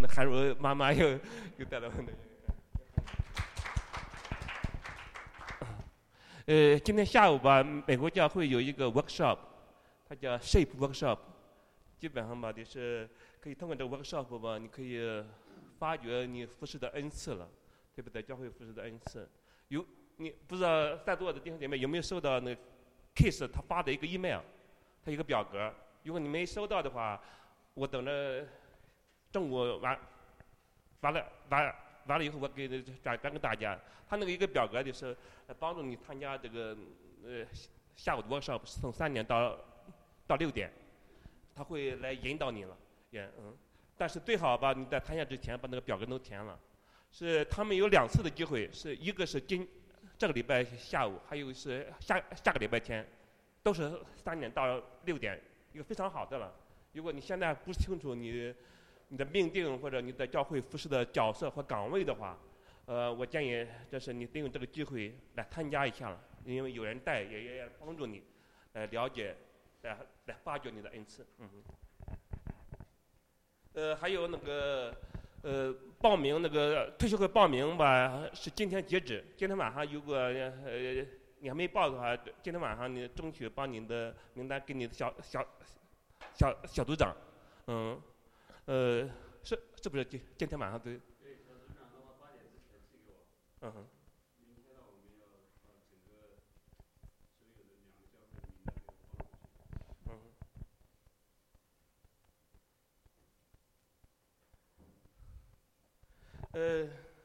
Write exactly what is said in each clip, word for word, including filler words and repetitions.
韩如妈妈又又带来我的。呃，今天下午吧，美国教会有一个 workshop， 它叫 Shape Workshop， 基本上吧，就是可以通过这个 workshop 吧，你可以发掘你服侍的恩赐了，对不对？教会服侍的恩赐，有你不知道在座的弟兄姐妹有没有收到那 Kiss 他发的一个 email， 他一个表格，如果你没收到的话，我等着中午完完了完完了以后，我给转转给大家。他那个一个表格就是帮助你参加这个呃下午的 workshop， 是从三点到到六点，他会来引导你了，也嗯。但是最好吧，你在参加之前把那个表格都填了。是他们有两次的机会，是一个是今这个礼拜下午，还有是下下个礼拜天，都是三点到六点，一个非常好的了。如果你现在不清楚你你的命定或者你的教会服侍的角色和岗位的话，呃，我建议就是你利用这个机会来参加一下了，因为有人带也也帮助你来了解，来来发掘你的恩赐。嗯。呃，还有那个呃报名那个退休会报名吧，是今天截止。今天晚上如果呃你还没报的话，今天晚上你争取把你的名单给你的小小小小组长，嗯，呃，是是不是今今天晚上对？ 对，小组长的话八点之前寄给我。 嗯哼。 明天呢，我们要把整个所有的两个教会的名单给我放上去。 嗯。呃，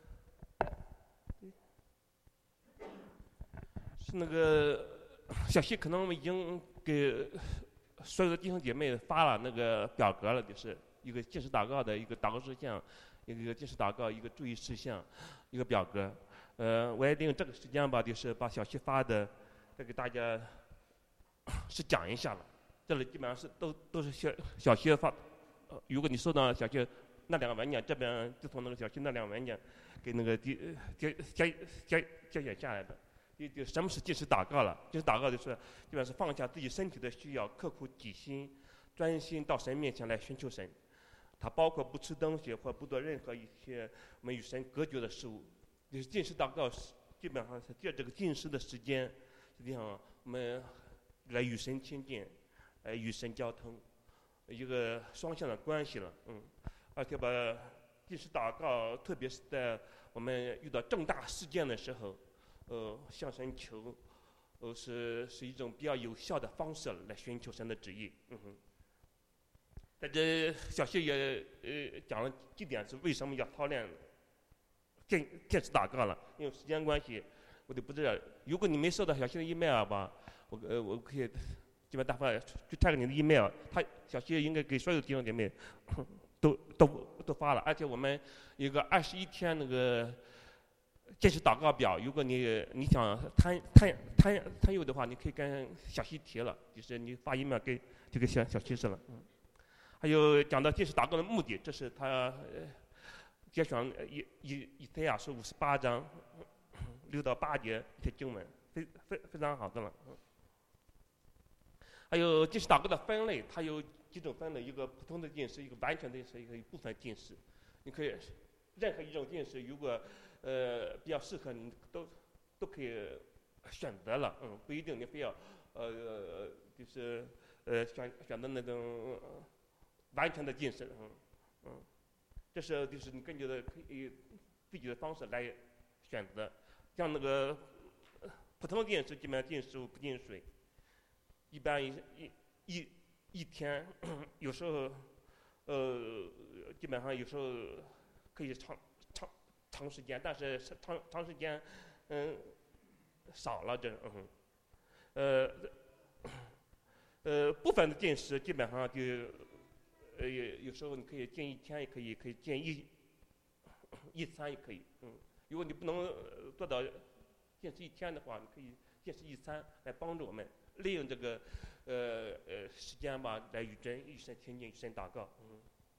是那个小西可能已经给所有的弟兄姐妹发了那个表格了，就是一个禁食祷告的一个祷告事项，一个禁食祷告一个注意事项，一个表格。呃，我也利用这个时间吧，就是把小西发的再给大家是讲一下了。这里基本上是都都是小小西发，呃，如果你收到小西那两个文件，这边就从那个小西那两个文件给那个第节节节节选下来的。就就什么是禁食祷告了？禁食祷告就是基本上是放下自己身体的需要，刻苦己心，专心到神面前来寻求神。它包括不吃东西或不做任何一些我们与神隔绝的事物。就是禁食祷告，基本上是借这个禁食的时间，实际上我们来与神亲近，来与神交通，一个双向的关系了，嗯。而且把禁食祷告，特别是在我们遇到重大事件的时候，呃，向神求，呃，是是一种比较有效的方式来寻求神的旨意，嗯哼。在这小谢也呃讲了几点是为什么要操练禁禁食祷告了，因为时间关系，我就不知道。如果你没收到小谢的 email 吧，我呃我可以基本打发去 tag 你的 email， 他小谢应该给所有弟兄姐妹都都都发了，而且我们有个二十一天那个禁食祷告表，如果你你想参参参参与的话，你可以跟小西提了，就是你发 email 给就给小小西是了，嗯。还有讲到禁食祷告的目的，这是他呃节选以以以赛亚书五十八章六到八节一些经文，非非非常好的了。嗯。还有禁食祷告的分类，它有几种分类，一个普通的禁食，一个完全的禁食，一个一部分禁食。你可以任何一种禁食，如果呃比较适合你，都都可以选择了，嗯，不一定你非要呃就是呃选选择那种完全的禁食，嗯嗯。这是就是你根据的可以自己的方式来选择，像那个普通禁食基本上禁食物不进水，一般一一一一天，有时候呃基本上有时候可以长长长时间，但是长长时间嗯少了这嗯呃呃部分的禁食基本上就。呃，有时候你可以禁一天，也可以可以禁一一餐也可以，嗯。如果你不能做到禁食一天的话，你可以禁食一餐来帮助我们利用这个呃呃时间吧，来与神与神亲近，与神祷告，嗯。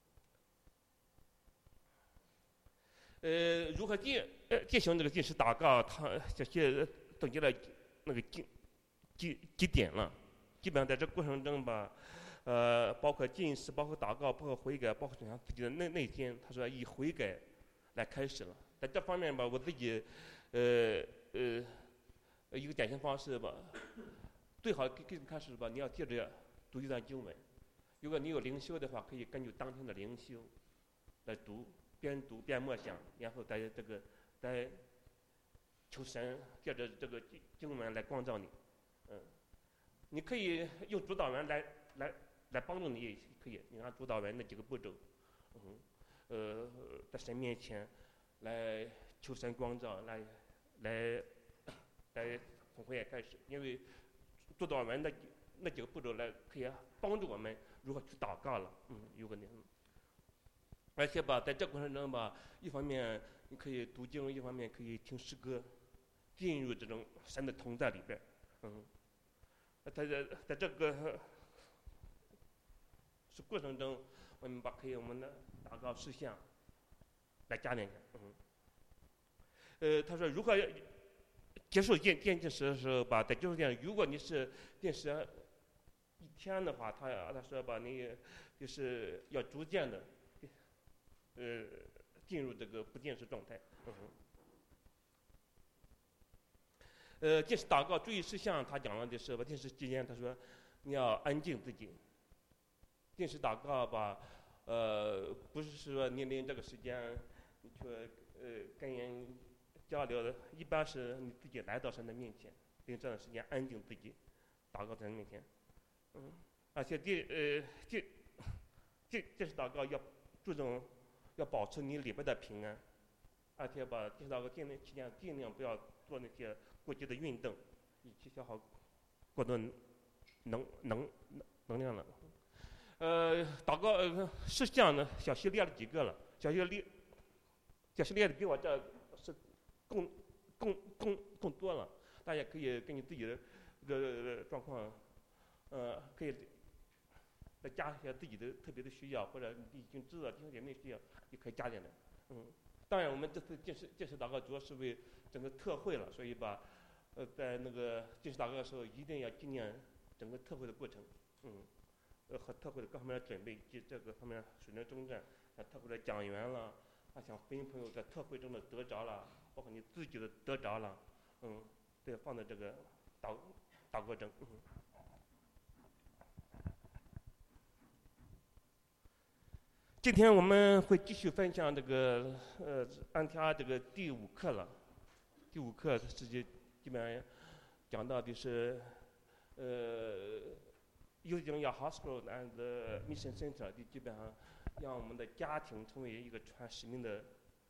呃，如何进呃进行这个禁食祷告？他这些总结了那个几几几点了。基本上在这过程中吧。 呃，包括进食，包括祷告，包括悔改，包括想自己的内内心。他说以悔改来开始了。在这方面吧，我自己，呃呃，一个典型方式吧，最好给给开始吧，你要接着读一段经文。如果你有灵修的话，可以根据当天的灵修来读，边读边默想，然后在这个在求神借着这个经经文来光照你。嗯，你可以用主导文来来来帮助你，也可以。你看主导文那几个步骤，嗯，呃，在神面前来求神光照，来来来从会开始，因为主导文那那几个步骤来可以帮助我们如何去祷告了。嗯，有个你，而且吧，在这过程中吧，一方面你可以读经，一方面可以听诗歌，进入这种神的同在里边。嗯，在在在这个是过程中，我们把可以我们的祷告事项来加进去。嗯，呃，他说如何结束电电进食的时候吧，在结束电，如果你是进食一天的话，他他说吧，你就是要逐渐的，呃，进入这个不进食状态。嗯，呃，进食祷告注意事项，他讲了的是吧，进食期间他说你要安静自己。进食祷告吧，呃，不是说你领这个时间，你去呃跟人交流的，一般是你自己来到神的面前，领这段时间安静自己，祷告在神面前。嗯，而且第呃进进进食祷告要注重要保持你里边的平安，而且把进食祷告尽量期间尽量不要做那些过激的运动，以及消耗过多能能能量了。呃，祷告呃事项呢，小溪列了几个了，小溪列，小溪列的比我这是更更更更多了，大家可以根据自己的这个状况，呃，可以再加一些自己的特别的需要，或者你已经知道弟兄姐妹需要，也可以加进来。嗯，当然我们这次进食进食祷告主要是为整个特会了，所以把呃在那个进食祷告的时候一定要纪念整个特会的过程。嗯。呃，和特会的各方面的准备及这个方面水能征战，啊，特会的讲员了，啊，想福音朋友在特会中的得着了，包括你自己的得着了，嗯，都要放在这个祷祷告中。嗯，今天我们会继续分享这个呃安提阿这个第五课了，第五课实际基本上讲到的是呃。using your hospital and the mission center， 就基本上让我们的家庭成为一个传使命的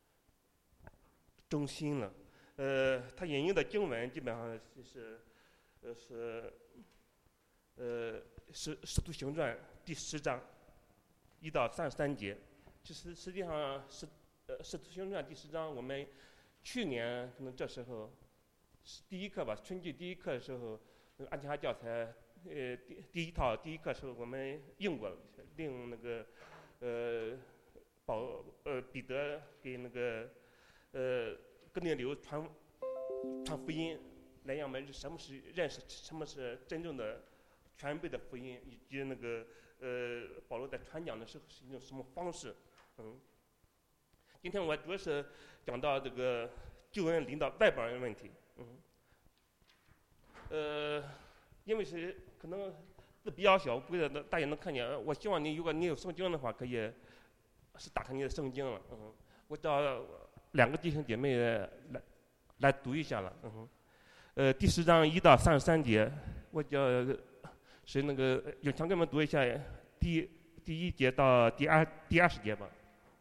中心了。呃，他引用的经文基本上就是呃是呃使使徒行传第十章一到三十三节。其实实际上是呃使徒行传第十章，我们去年可能这时候是第一课吧，春季第一课的时候，那个安提阿教材。呃，第第一套第一课时候我们用过了，令那个呃保呃彼得给那个呃哥尼流传传福音，来让我们什么是认识什么是真正的全备的福音，以及那个呃保罗在传讲的时候是一种什么方式。嗯，今天我主要是讲到这个救恩领导外邦人问题。嗯，呃，因为是可能字比较小，不知道大家能看见。我希望你，如果你有圣经的话，可以是打开你的圣经了。嗯，我找两个弟兄姐妹来来读一下了。嗯，呃，第十章一到三十三节，我叫是那个永强给我们读一下第第一节到第二第二十节吧。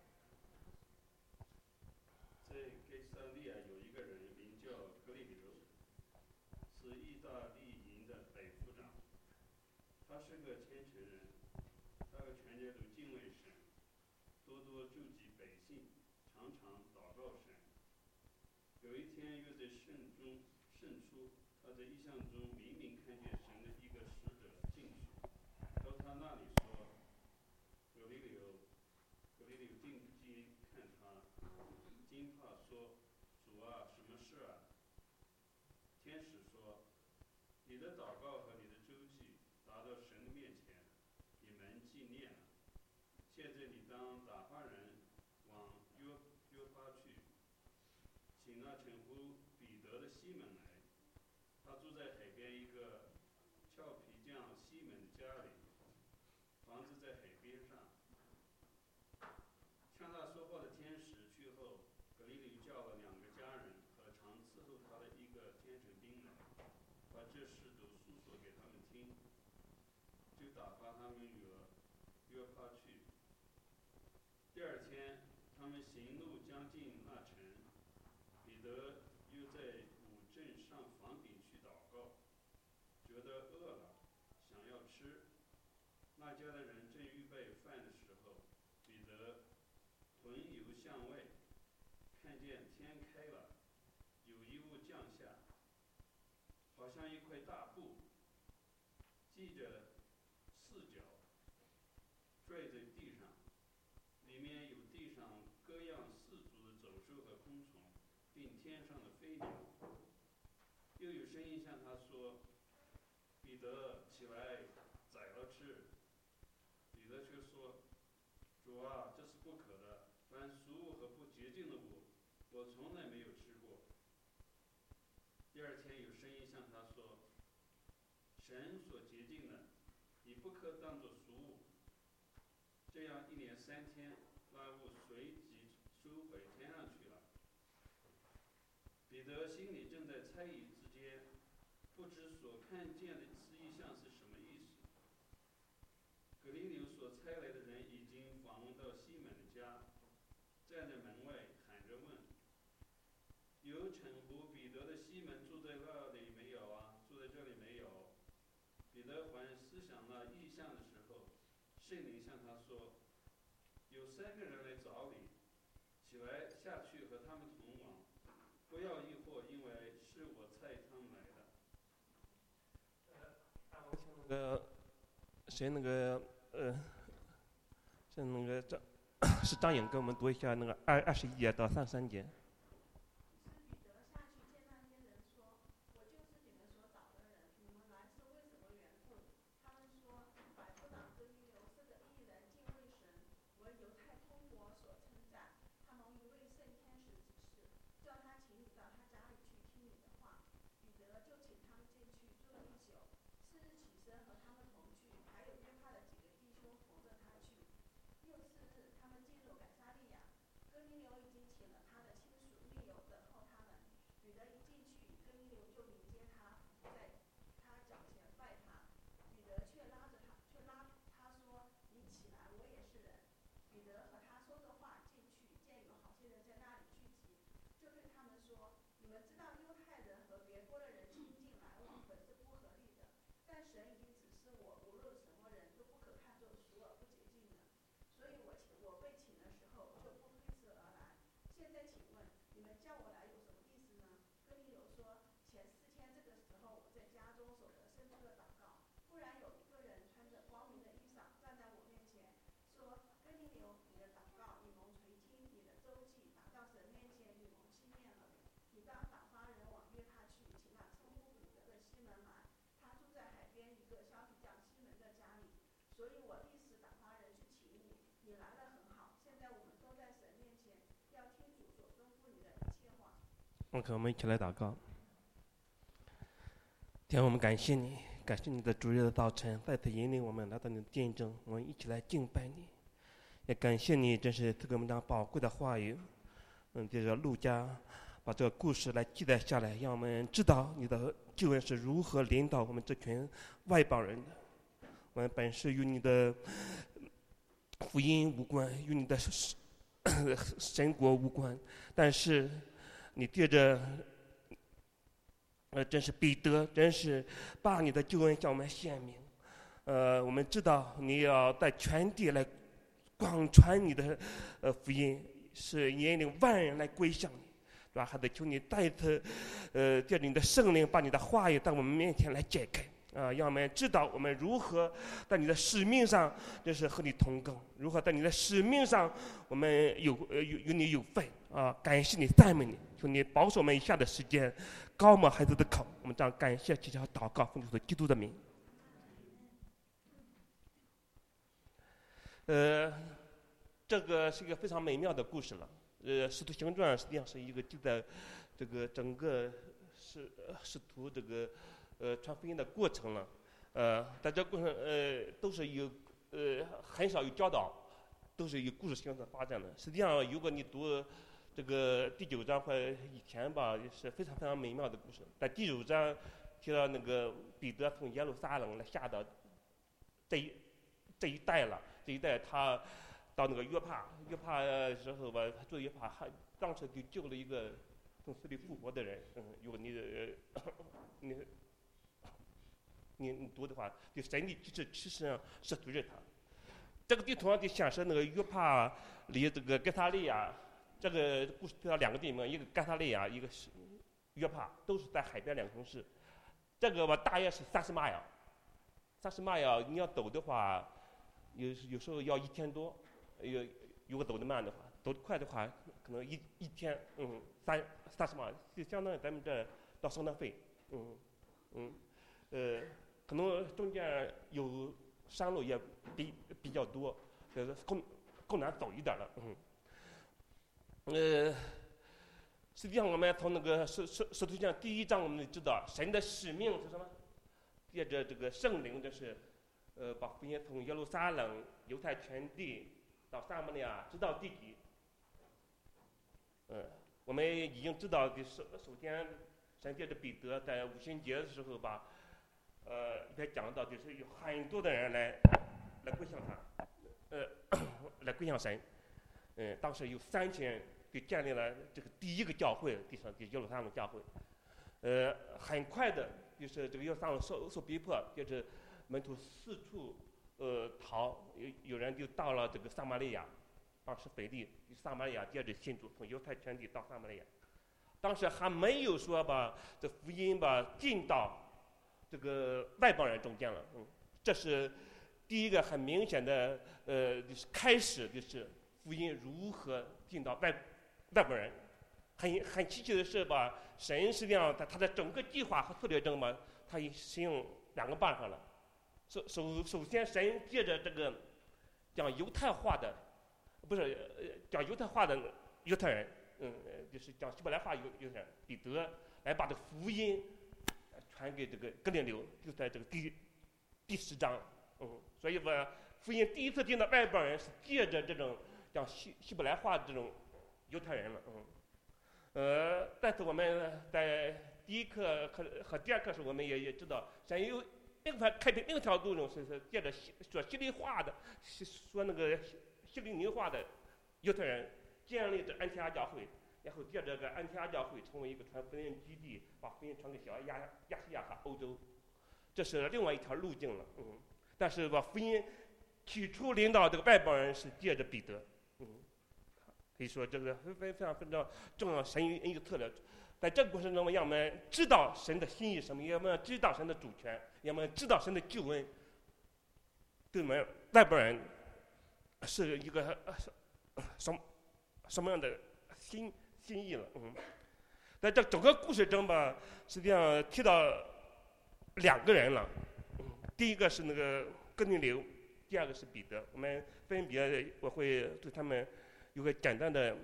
有一天，又在圣中圣出，他在异象中明明看见神的一个使者进去，到他那里说：“格利流，格利流定睛看他，惊怕说：主啊，什么事啊？”天使说：“你的祷告和你的周记达到神的面前，你请了称呼彼得的西门来，他住在海边一个俏皮匠西门的家里，房子在海边上。向他说话的天使去后，格里里叫了两个家人和常伺候他的一个天神兵来，把这事都诉说给他们听，就打发他们约约帕去。第二天，他们行路将近那城，彼得又在五镇上房顶去祷告，觉得饿了，想要吃。那家的人正预备饭的时候，彼得魂游向外，看见天开了，有一物降下，好像一块大布，系着四角，拽在地上，里面有地上各样四足的走兽和昆虫，并天上的飞鸟。又有声音向他说：“彼得，起来，宰了吃。”彼得却说：“主啊，这是不可的。凡俗物和不洁净的物，我从来没有吃过。”第二天有声音向他说：“神所洁净的，你不可当作俗物。”这样一连三天，那物随即收回天上去了。彼得心里正在猜疑之间，不知所看见的异象是什么意思。格里流所差来的人已经访问到西门的家，站在门外喊着问：“有称呼彼得的西门住在那里没有啊？住在这里没有？”彼得还思想那异象的时候，圣灵向他说：“有三个人来找你，起来下去和他们同往，不要疑惑，因为是我差他们来的。” 那个谁那个呃，是那个张是张颖给我们读一下那个二二十一节到三十三节。OK， 我们一起来祷告。天，我们感谢你，感谢你的主日的早晨，再次引领我们来到你的见证，我们一起来敬拜你。也感谢你，真是赐给我们这样宝贵的话语。嗯，这个路加把这个故事来记载下来，让我们知道你的救恩是如何领导我们这群外邦人的。我们本是与你的福音无关，与你的神国无关，但是你借着呃，真是彼得，真是把你的救恩向我们显明。呃，我们知道你要在全地来广传你的呃福音，是引领万人来归向你，对吧？还得求你再一次，呃，借着你的圣灵，把你的话语在我们面前来解开。啊、呃，让我们知道我们如何在你的使命上，就是和你同工；如何在你的使命上，我们有呃有与你有份啊、呃！感谢你，赞美你，求你保守我们以下的时间，高抹孩子的口。我们这样感谢、祈求、祷告，奉主基督的名。呃， 这个是一个非常美妙的故事了。呃，使徒行传实际上是一个记载这个整个使使徒这个呃传福音的过程了。呃，在这过程呃都是有呃很少有教导，都是以故事形式发展的。实际上，如果你读这个第九章或以前吧，也是非常非常美妙的故事。在第九章提到那个彼得从耶路撒冷来下到这一这一带了，这一带他到那个约帕，约帕的时候吧，他住约帕，还当时就救了一个从死里复活的人。嗯，如果你呃你你你读的话，就神的机制其实上是随着他。这个地图上就显示那个约帕离这个该萨利亚，这个故事提到两个地名，一个该萨利亚，一个是约帕，都是在海边两个城市。这个吧大约是三十迈呀，三十迈呀，你要走的话，有有时候要一天多，有如果走得慢的话，走得快的话，可能一一天，嗯，三三十迈，就相当于咱们这到圣诞费，嗯嗯，呃，可能中间有山路也比比较多，呃，更更难走一点了，嗯，呃。实际上，我们从那个使使使徒行传第一章，我们就知道神的使命是什么？借着这个圣灵，这是，呃，把福音从耶路撒冷、犹太全地到撒玛利亚，直到地极。嗯、呃，我们已经知道的首首先，神借着彼得在五旬节的时候把，呃，里边讲到就是有很多的人来来归向他，呃，来归向神。嗯、呃，当时有三千人。就建立了这个第一个教会，地上就耶路撒冷教会。呃，很快的，就是这个耶路撒冷受受逼迫，就是门徒四处呃逃，有有人就到了这个撒玛利亚，当时腓力撒玛利亚接着信主，从犹太全地到撒玛利亚。当时还没有说把这福音吧进到这个外邦人中间了，嗯，这是第一个很明显的呃就是开始，就是福音如何进到外。外国人，很很稀奇的是吧？神实际上他他的整个计划和策略中吧，他使用两个办法了。首首首先，神借着这个讲犹太话的，不是讲犹太话的犹太人，嗯，就是讲希伯来话犹犹太人彼得来把这福音传给这个哥林流，就在这个第第十章，嗯，所以说福音第一次进到外邦人是借着这种讲希希伯来话的这种。犹太人了，嗯，呃，但是我们在第一课和和第二课时，我们也也知道，神有另外开辟另一条路中是是借着说希利化的，说那个希利尼化的犹太人建立这安提阿教会，然后借这个安提阿教会成为一个传福音基地，把福音传给小亚亚细亚和欧洲，这是另外一条路径了，嗯，但是把福音起初领导这个外邦人是借着彼得，嗯。可以说，这个非非常非常重要，神一个策略，在这个过程中，让我们知道神的心意什么，让我们知道神的主权，让我们知道神的救恩，对我们外国人是一个什么什么样的心心意了。嗯，在这整个故事中吧，实际上提到两个人了，嗯，第一个是那个哥尼流，第二个是彼得，我们分别我会对他们。有个简单的，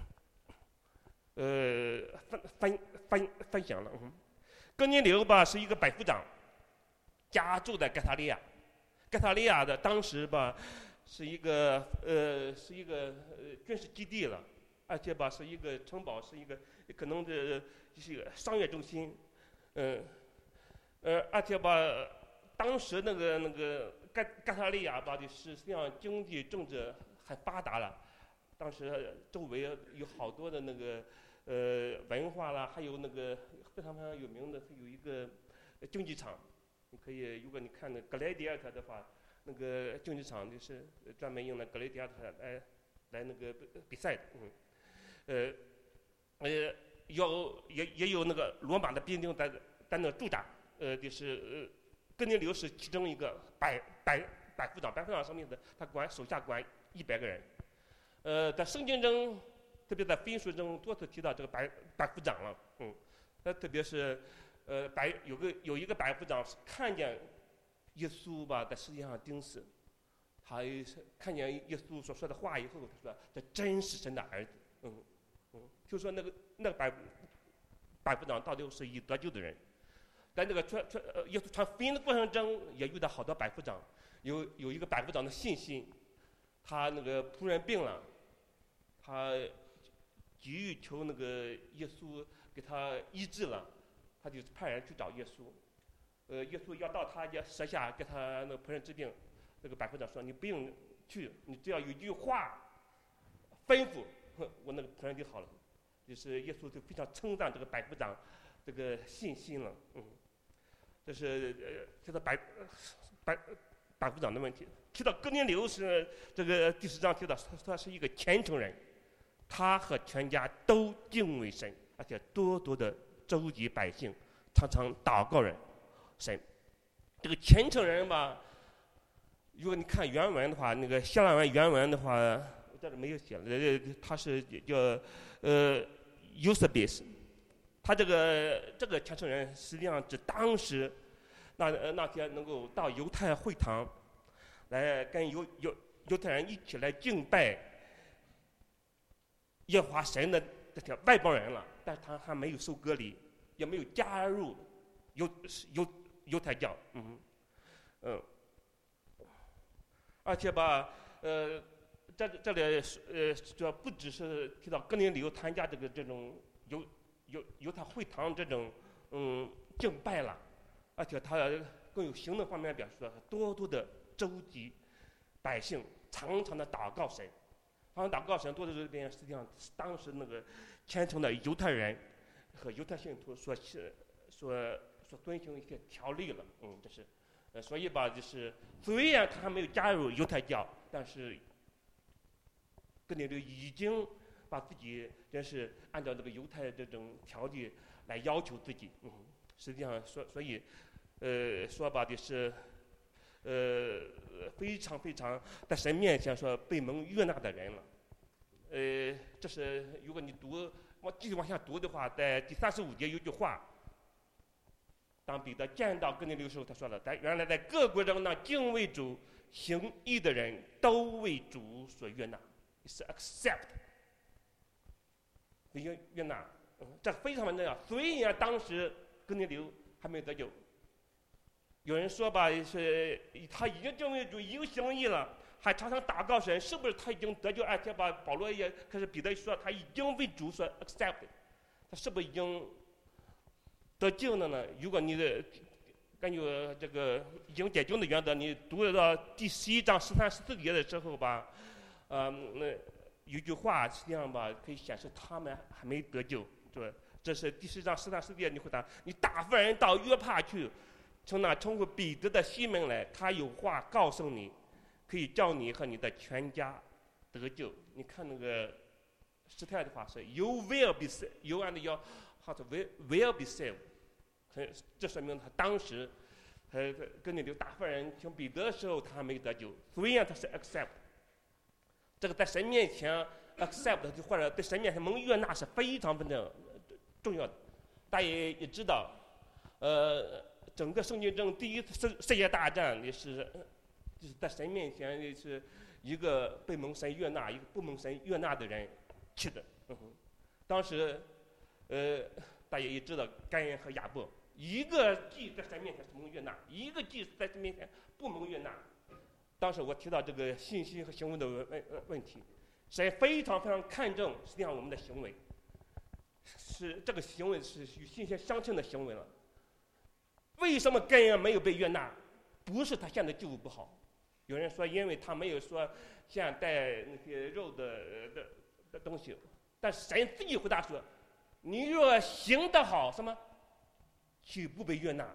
呃，分分分分享了。嗯，哥尼流吧是一个百夫长，家住在盖萨利亚。盖萨利亚的当时吧是一个呃是一个呃军事基地了，而且吧是一个城堡，是一个可能的就是一个商业中心。嗯，呃，而且吧当时那个那个盖盖萨利亚吧就是实际上经济政治很发达了。当时周围有好多的那个呃文化啦，还有那个非常非常有名的是有一个竞技场，你可以如果你看那格莱迪亚特的话，那个竞技场就是专门用那格莱迪亚特来来那个比赛的，嗯，呃呃有也也有那个罗马的兵丁在在那驻扎，呃就是呃哥尼流是其中一个百百百夫长，百夫长什么意思？他管手下管一百个人。呃，在圣经中，特别在福音书中多次提到这个百百夫长了，嗯，那特别是，呃，百有个有一个百夫长是看见耶稣吧在世界上钉死， 他看见耶稣所说的话以后，他说这真是神的儿子。嗯嗯，就说那个那个百百夫长到底是已得救的人，在那个传传呃耶稣传福音的过程中，也遇到好多百夫长，有有一个百夫长的信心，他那个仆人病了，他急于求那个耶稣给他医治了，他就派人去找耶稣。呃，耶稣要到他家舍下给他那个仆人治病，那个百夫长说：“你不用去，你只要有一句话吩咐，我那个仆人就好了。”就是耶稣就非常称赞这个百夫长这个信心了。嗯，这是呃提到百百百夫长的问题。提到哥尼流是这个第十章提到，他是一个虔诚人，他和全家都敬畏神，而且多多的周济百姓，常常祷告人神。这个虔诚人吧，如果你看原文的话，那个希腊文原文的话，我这里没有写了，他是叫呃 Eusebius， 他这个这个虔诚人实际上指当时那那些能够到犹太会堂来跟犹犹犹太人一起来敬拜耶和华神的这些外邦人了，但是他还没有受割礼，也没有加入犹犹犹太教。嗯嗯，而且吧，呃，这这里呃这不只是提到哥尼流参加这个这种犹犹犹太会堂这种嗯敬拜了，而且他更有行动方面表示说，多多的周济百姓，常常的祷告神。常常祷告神多的这边，实际上当时那个虔诚的犹太人和犹太信徒所所所遵循一些条例了。嗯，这是，呃，所以吧，就是虽然他还没有加入犹太教，但是哥尼流已经把自己真是按照这个犹太这种条例来要求自己。嗯，实际上说，所以，呃，说吧，就是，呃，非常非常在神面前说被蒙悦纳的人了。呃，这是如果你读，我继续往下读的话，在第三十五节有句话。当彼得见到哥尼流的时候，他说了：“在原来在各国中，那敬畏主、行义的人都为主所悦纳，是 accept， 悦悦纳。嗯，这非常重要。虽然当时哥尼流还没有得救，有人说吧，是他已经敬畏主、已经行义了，还常常祷告神，是不是他已经得救？而且把保罗也开始彼得说他已经为主所 accept， 他是不是已经？”得救了呢？如果你的根据这个已经解经的原则，你读到第十一章十三、十四节的时候吧，呃，那有句话实际上吧，可以显示他们还没得救，是吧？这是第十章十三、十四节，你回答：你打发人到约帕去，从那称呼彼得的西门来，他有话告诉你，可以叫你和你的全家得救。你看那个时态的话是 ：You will be saved. You and your heart will will be saved。这说明他当时，呃，跟那个打发人请彼得的时候，他还没得救。虽然他是 accept， 这个在神面前 accept 或者在神面前蒙悦纳是非常非常重要的。大家也知道，呃，整个圣经中第一次世世界大战也是，就是在神面前也是一个被蒙神悦纳，一个不蒙神悦纳的人去的。嗯哼，当时，呃，大家也知道该隐和亚伯。一个祭在神面前是蒙悦纳，一个祭在神面前不蒙悦纳。当时我提到这个信息和行为的问问问题，神非常非常看重实际上我们的行为，是这个行为是与信心相称的行为了。为什么该隐没有被悦纳？不是他现在救不好，有人说因为他没有说现带那些肉的的的东西，但神自己回答说：“你若行得好，什么？”去不被悦纳。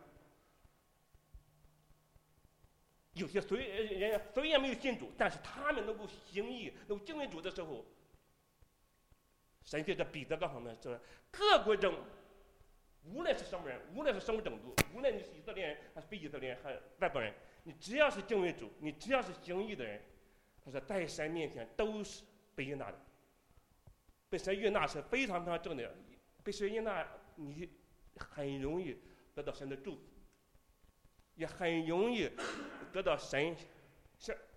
有些虽人虽然没有信主，但是他们能够行义、能够敬畏主的时候，神借着彼得告诉我们说：各国中，无论是什么人，无论是什么种族，无论你是以色列人还是非以色列人还是外邦人，你只要是敬畏主，你只要是行义的人，他说在神面前都是被悦纳的。被神悦纳是非常非常正的，被神悦纳你。很容易得到神的祝福，也很容易得到神向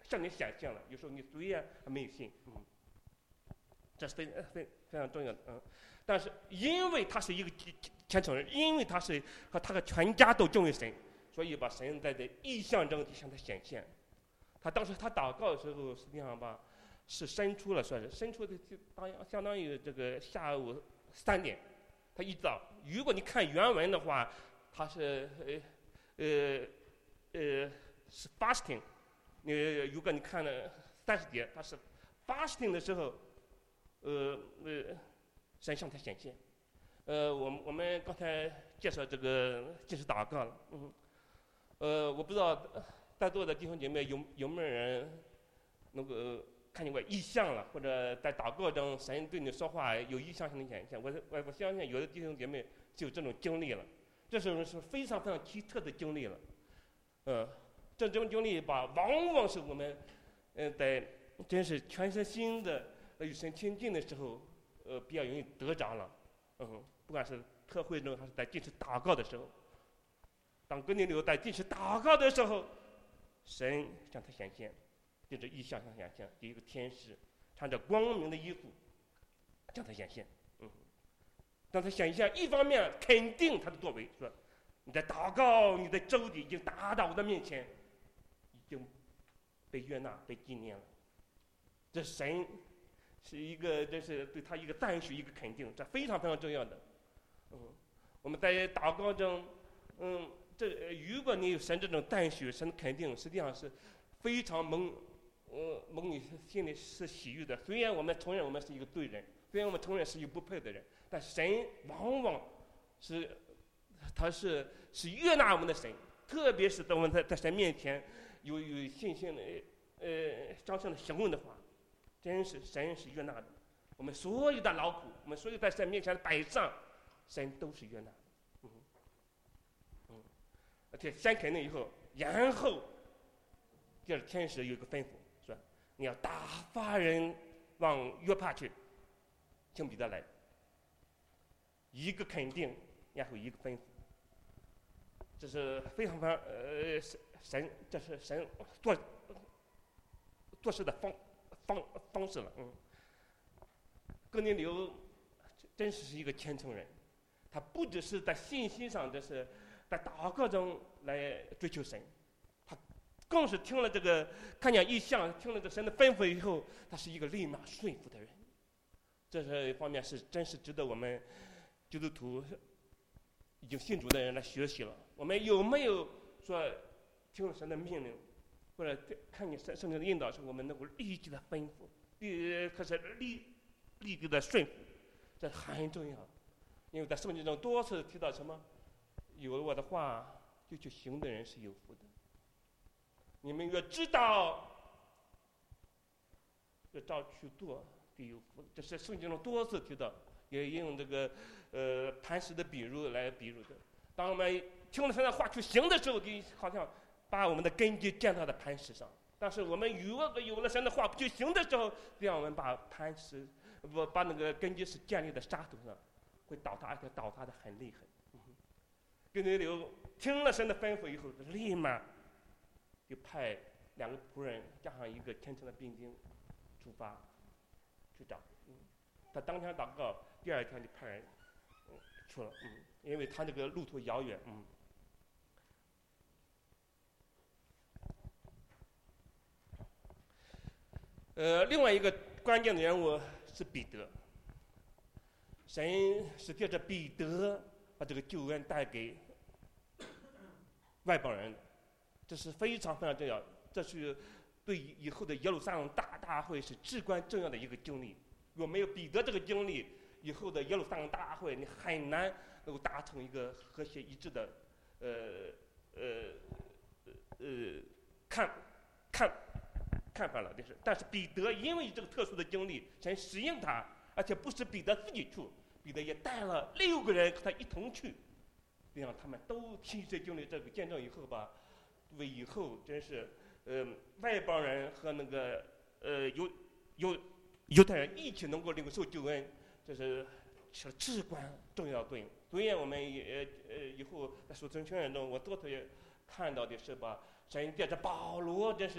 向你显现了。有时候你虽然没有信，嗯，这是非非非常重要的，嗯。但是因为他是一个虔诚人，因为他是和他的全家都敬畏神，所以把神在这异象中向他显现。他当时他祷告的时候，实际上吧是伸出了，算是伸出的就当相当于这个下午三点，他一直到。如果你看原文的话，他是呃呃呃是 fasting， 呃如果你看了三十节，他是 fasting 的时候，呃呃神向他显现。呃，我们我们刚才介绍这个禁食祷告了，嗯，呃，我不知道在座的弟兄姐妹有有没有人能够看见过异象了，或者在祷告中神对你说话有异象性的显现。我我我相信有的弟兄姐妹就有这种经历了，这种是非常非常奇特的经历了。呃，这种经历吧，往往是我们嗯、呃、在真是全身心的与神亲近的时候，呃比较容易得着了。嗯，不管是特会中还是在禁食祷告的时候，当哥尼流在禁食祷告的时候，神向他显现，就是异象向他显现，有一个天使穿着光明的衣服向他显现。嗯，当他显现，一方面肯定他的作为，说你在祷告，你的周底已经达到我的面前，已经被悦纳、被纪念了。这神是一个，这是对他一个赞许，一个肯定，这非常非常重要的。嗯，我们在祷告中，嗯，这如果你有神这种赞许、神肯定，实际上是非常蒙，呃，蒙你心里是喜悦的。虽然我们承认我们是一个罪人，虽然我们承认是一个不配的人，但神往往是，他是是悦纳我们的神，特别是当我们在在神面前有有信心的，呃，彰显的行动的话。真是神是悦纳的，我们所有的劳苦，我们所有在神面前的摆上，神都是悦纳的。嗯，嗯，而且先肯定以后，然后，第二天使有一个吩咐，说你要打发人往约帕去，请彼得来。一个肯定，然后一个吩咐，这是非常非常呃神，这是神做做事的方。方方式了，嗯，哥尼流真是是一个虔诚人，他不只是在信心上，这是在祷告中来追求神，他更是听了这个看见异象，听了这神的吩咐以后，他是一个立马顺服的人。这是一方面是真是值得我们基督徒已经信主的人来学习了。我们有没有说听了神的命令？或者看你圣圣经的引导时，我们能够立即的吩咐，立可是立立即的顺服，这很重要。因为在圣经中多次提到什么，有了我的话就去行的人是有福的。你们越知道，越照去做，必有福。这是圣经中多次提到，也用这个呃磐石的比喻来比喻的。当我们听了神的话去行的时候，就好像把我们的根基建在了磐石上。但是我们如果有了神的话不去行的时候，让我们把磐石不把那个根基是建立在沙土上，会倒塌，而且倒塌的很厉害。哥尼流听了神的吩咐以后，立马就派两个仆人加上一个虔诚的兵丁出发去找。嗯，他当天祷告，第二天就派人、嗯、去了。嗯，因为他这个路途遥远。嗯。呃，另外一个关键的人物是彼得。神是借着彼得把这个救恩带给外邦人，这是非常非常重要。这是对以后的耶路撒冷大大会是至关重要的一个经历。如果没有彼得这个经历，以后的耶路撒冷大会你很难能够达成一个和谐一致的，呃呃呃看看。看法了，就是，但是彼得因为这个特殊的经历，神使用他，而且不是彼得自己去，彼得也带了六个人和他一同去，这样他们都亲身经历这个见证以后吧，为以后真是，呃，外邦人和那个呃犹犹犹太人一起能够领受救恩，这是起了至关重要的作用。所以我们也呃以后在属灵经验中，我多次也看到的是吧，神借着保罗，真是。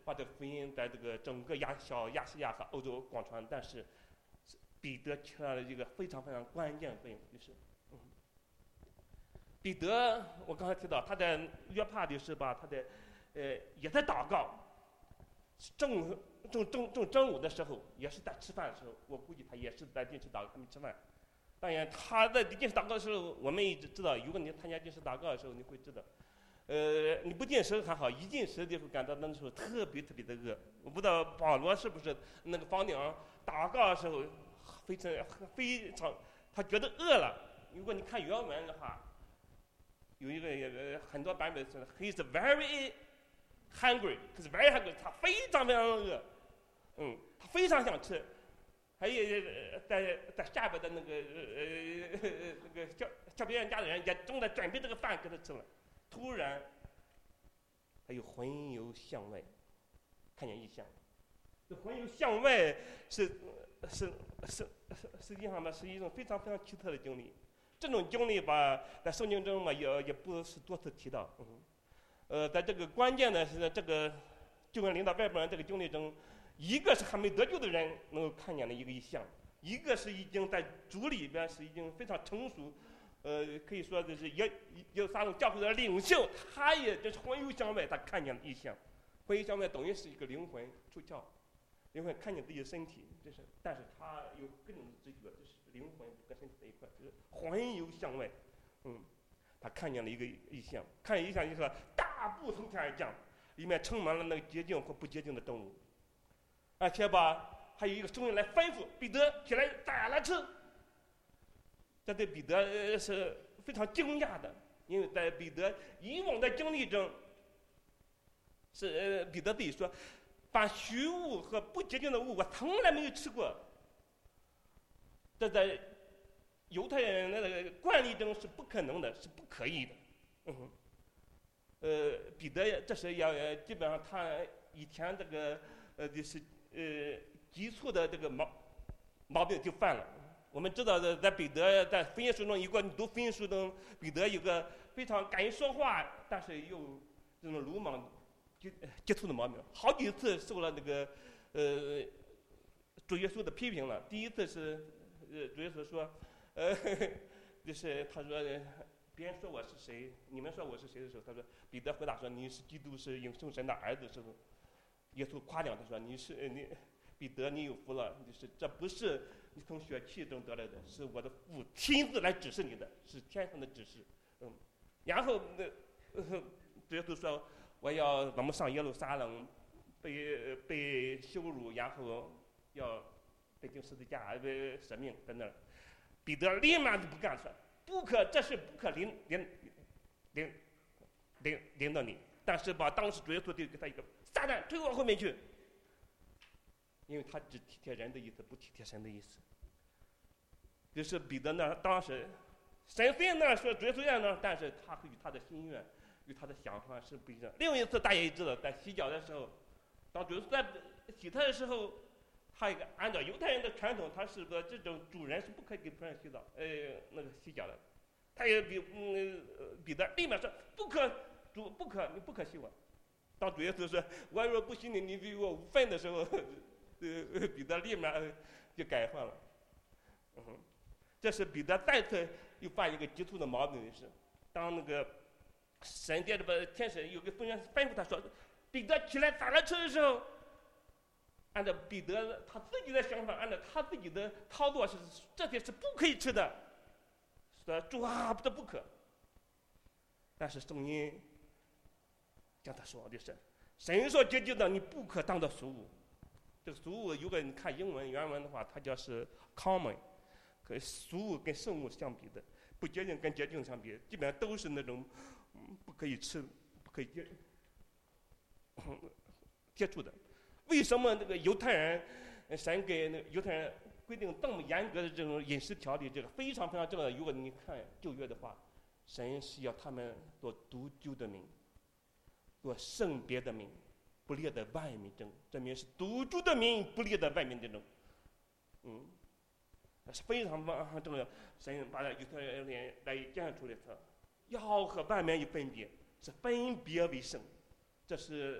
把这福音在这个整个亚小亚细亚和欧洲广传，但是彼得起到了一个非常非常关键的作用，就是，嗯，彼得我刚才提到他在约帕的时候吧，他在呃也在祷告，正正正正正午的时候，也是在吃饭的时候，我估计他也是在电视祷告，还没吃饭。当然他在电视祷告的时候，我们一直知道，如果你参加电视祷告的时候，你会知道。呃，你不进食还好，一进食就会感到那时候特别特别的饿。我不知道保罗是不是那个房顶祷告的时候非常非常，他觉得饿了。如果你看原文的话，有一个呃很多版本是 He is very hungry， 他是 very hungry， 他非常非常饿，嗯，他非常想吃。还有在在下边的那个呃那个叫叫别人家的人也正在准备这个饭给他吃了。突然，还有魂游向外，看见异象。这魂游向外是是是实际上呢是一种非常非常奇特的经历。这种经历吧，在圣经中嘛也也不是多次提到。嗯，呃，在这个关键的是这个救恩领导外邦人这个经历中，一个是还没得救的人能够看见的一个异象，一个是已经在主里边是已经非常成熟。呃，可以说就是也有撒种教会的领袖，他也就是魂游向外，他看见了异象。魂游向外等于是一个灵魂出窍，灵魂看见自己的身体，这是，但是他有各种知觉，就是灵魂跟身体在一块，就是魂游向外。嗯，他看见了一个异象，看见异象就是说大步从天而降，里面充满了那个洁净或不洁净的动物，而且吧，还有一个声音来吩咐彼得起来宰了吃。这对彼得是非常惊讶的，因为在彼得以往的经历中，是呃彼得自己说，把虚物和不洁净的物我从来没有吃过。这在犹太人的那个惯例中是不可能的，是不可以的。嗯哼，呃，彼得这时要基本上他以前这个呃就是呃急促的这个毛毛病就犯了。我们知道的，在彼得在福音书中，如果你读福音书中，彼得有个非常敢于说话，但是又这种鲁莽、接接触的毛病，好几次受了那个呃主耶稣的批评了。第一次是呃主耶稣说，呃就是他说别人说我是谁，你们说我是谁的时候，他说彼得回答说你是基督，是永生神的儿子的时候，耶稣夸奖他说你是你彼得，你有福了，就是这不是你从血气中得来的，是我的父亲自来指示你的，是天上的指示。嗯，然后那主耶稣说我要咱们上耶路撒冷，被被羞辱，然后要被钉十字架，被舍命在那儿。彼得立马就不干，说不可，这是不可临临临临临到你。但是吧，当时主耶稣就给他一个撒旦退我后面去。因为他只体贴人的意思，不体贴神的意思。就是彼得那当时，神虽然那说主耶稣那呢，但是他与他的心愿、与他的想法是不一样。另一次大家也知道，在洗脚的时候，当主耶稣在洗他的时候，他一个按照犹太人的传统，他是个这种主人是不可以给仆人洗澡，呃，那个洗脚的。他也比嗯彼得立马说不可，主不可，你不可洗我。当主耶稣说我若不洗你，你比我无份的时候。呃，彼得立马就改换了。嗯哼，这是彼得再次又犯一个急促的毛病，就是当那个神殿的把天使有个吩吩咐他说，彼得起来宰了吃的时候，按照彼得他自己的想法，按照他自己的操作是这些是不可以吃的，说主啊，这不可。但是圣经将他说的是，神说洁净的你不可当作俗物。这个俗物，如果你看英文原文的话，它叫是 common， 可俗物跟圣物相比的，不洁净跟洁净相比，基本上都是那种、嗯、不可以吃、不可以接、嗯、接触的。为什么那个犹太人神给那个犹太人规定这么严格的这种饮食条例？这个非常非常重要的。如果你看旧约的话，神是要他们做独居的民，做圣别的民。不列在外面中，这名是独居的民，不列在外面之中。嗯，那是非常非常重要。神把犹太人来讲出来说，要和外面有分别，是分别为圣。这是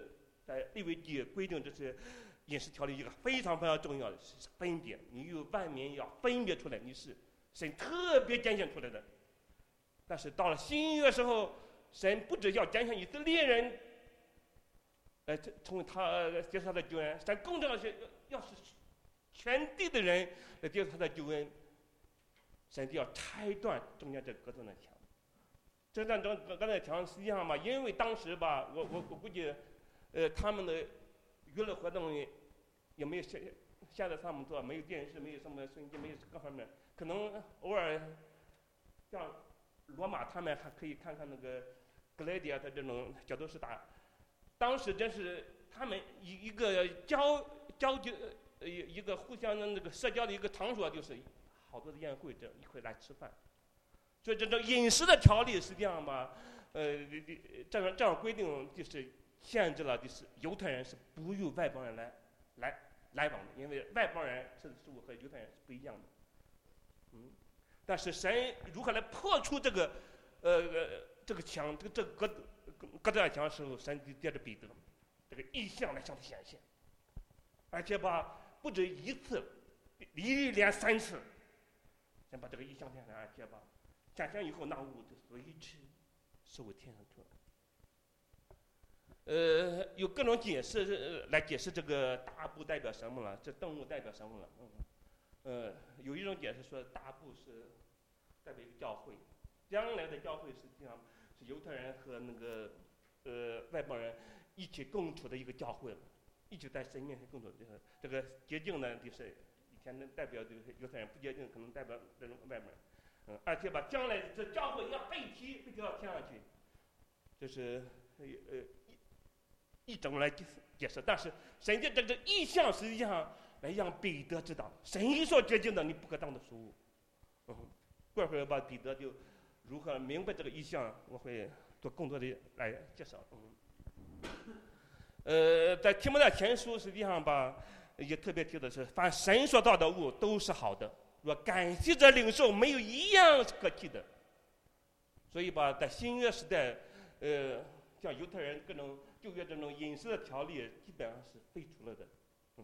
在利未记规定，这是饮食条例一个非常非常重要的是分别，你与外面要分别出来，你是神特别拣选出来的。但是到了新约时候，神不只要拣选以色列人，呃，成为他接受他的救恩，神更重要的是要是全地的人来接受他的救恩，神就要拆断中间这隔断的墙。这段中隔断的墙实际上吧，因为当时吧，我我我估计，呃，他们的娱乐活动也也没有现现在他们做，没有电视，没有什么收音机，没有各方面，可能偶尔像罗马他们还可以看看那个格莱迪亚的这种角斗士打。当时真是他们一一个交交集呃一个互相的那个社交的一个场所，就是好多的宴会，这一块来吃饭。所以这种饮食的条例实际上吧，呃，这样这样规定就是限制了，就是犹太人是不与外邦人来来来往的，因为外邦人吃的食物和犹太人是不一样的。嗯，但是神如何来破除这个呃呃这个墙，这个这个隔隔断墙的时候，神就借着彼得这个意象来向他显现，而且吧不止一次，一连三次，先把这个意象显现，而且吧显现以后，那物就随之收天上去了。呃，有各种解释、呃、来解释这个大布代表什么了，这动物代表什么了。嗯，呃，有一种解释说大布是代表一个教会，将来的教会实际上是犹太人和那个呃外邦人一起共处的一个教会了，一起在神面前共处。这个这个洁净呢，就是以前能代表这个犹太人，不洁净可能代表这种外邦人。嗯，而且把将来这教会要被提，被提到天上去，这是呃呃一一种来解释。但是神借这个意象实际上来让彼得知道，神一所决定的你不可当的食物。嗯，过会儿吧，彼得就如何明白这个意象，我会做更多的来介绍。嗯，呃，在提摩太前书实际上吧，也特别提的是，凡神所造的物都是好的。若感谢着领受，没有一样是可弃的。所以吧，在新约时代，呃，像犹太人各种旧约这种饮食的条例，基本上是废除了的。嗯，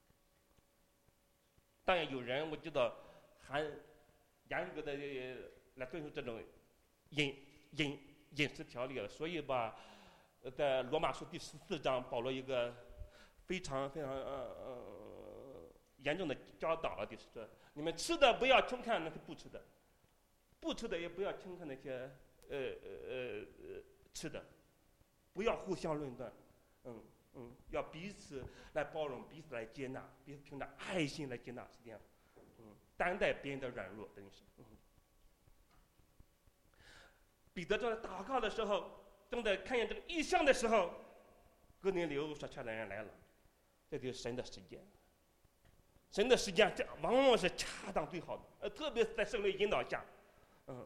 当然有人我知道还严格的来遵守这种饮饮饮食条例了。所以吧，在罗马书第十四章，保罗一个非常非常呃呃严重的教导了，就是说。你们吃的不要轻看那些不吃的，不吃的也不要轻看那些呃呃呃吃的，不要互相论断，嗯嗯，要彼此来包容，彼此来接纳，彼此凭着爱心来接纳，是这样，嗯，担待别人的软弱，等于是，嗯。彼得正在祷告的时候，正在看见这个异象的时候，哥尼流所差的人来了，这就是神的时间。神的时间这往往是恰当最好的，呃，特别是在圣灵引导下，嗯，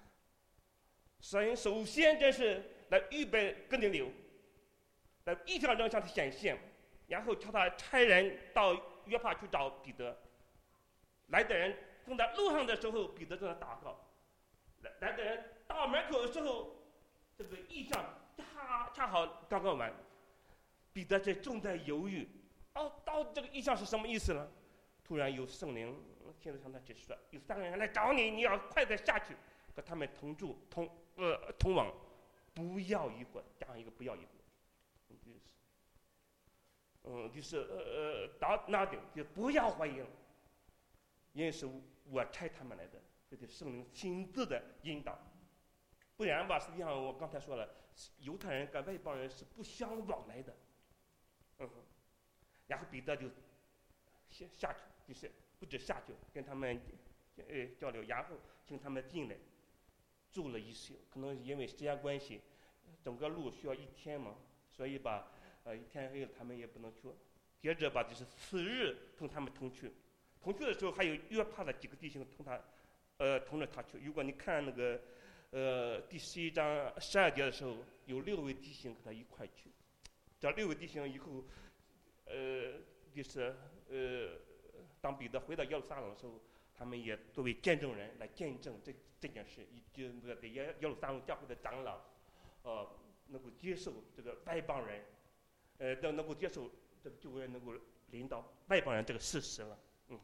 神首先真是来预备哥尼流，在异象中向他显现，然后叫他差人到约帕去找彼得。来的人正在路上的时候，彼得正在祷告；来来的人到门口的时候，这个异象恰恰好刚刚完，彼得这正在犹豫，哦，到底这个异象是什么意思呢？突然有圣灵现在向他解释说，有三个人来找你，你要快点下去，和他们同住同呃同往，不要疑惑，加上一个不要疑惑，嗯，就是，嗯，就是呃呃到那点就不要怀疑了，因为是我差他们来的，这是圣灵亲自的引导，不然吧，实际上我刚才说了，犹太人跟外邦人是不相往来的，嗯，然后彼得就下下去。就是不止下去跟他们呃交流，然后请他们进来住了一宿，可能因为时间关系，整个路需要一天嘛，所以吧，呃一天黑了他们也不能去。接着吧，就是次日同他们同去，同去的时候还有约帕的几个弟兄同他，呃同着他去。如果你看那个呃第十一章十二节的时候，有六位弟兄跟他一块去。这六位弟兄以后，呃就是呃。当彼得回到耶路撒冷的时候，他们也作为见证人来见证这这件事，以及那个给耶耶路撒冷教会的长老，呃，能够接受这个外邦人， 呃，能能够接受这个救恩能够临到外邦人这个事实了。嗯，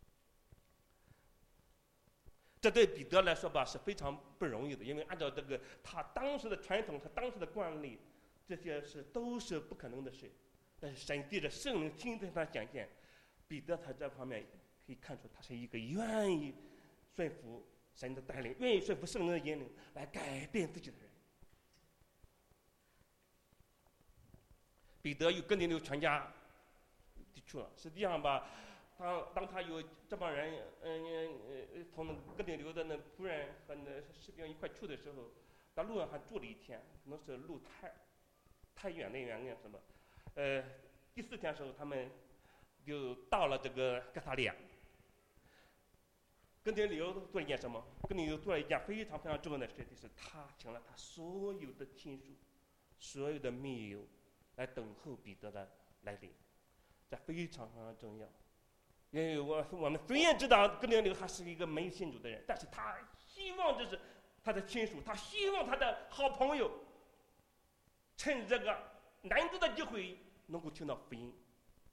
这对彼得来说吧是非常不容易的，因为按照这个他当时的传统，他当时的惯例，这些是都是不可能的事。但是神借着圣灵亲自向他显现，彼得在这方面可以看出他是一个愿意顺服神的带领，愿意顺服圣灵的引领来改变自己的人。彼得与哥尼流全家去了。实际上吧，当当他有这帮人，嗯呃，从那个哥尼流的那仆人和那士兵一块去的时候，在路上还住了一天，可能是路太太远的原因什么，呃，第四天的时候他们就到了这个哥萨利亚。哥尼流做了一件什么？哥尼流做了一件非常非常重要的事，就是他请了他所有的亲属、所有的密友来等候彼得的来临，这非常非常重要。因为我我们虽然知道哥尼流他是一个没有信主的人，但是他希望这是他的亲属，他希望他的好朋友趁这个难得的机会能够听到福音。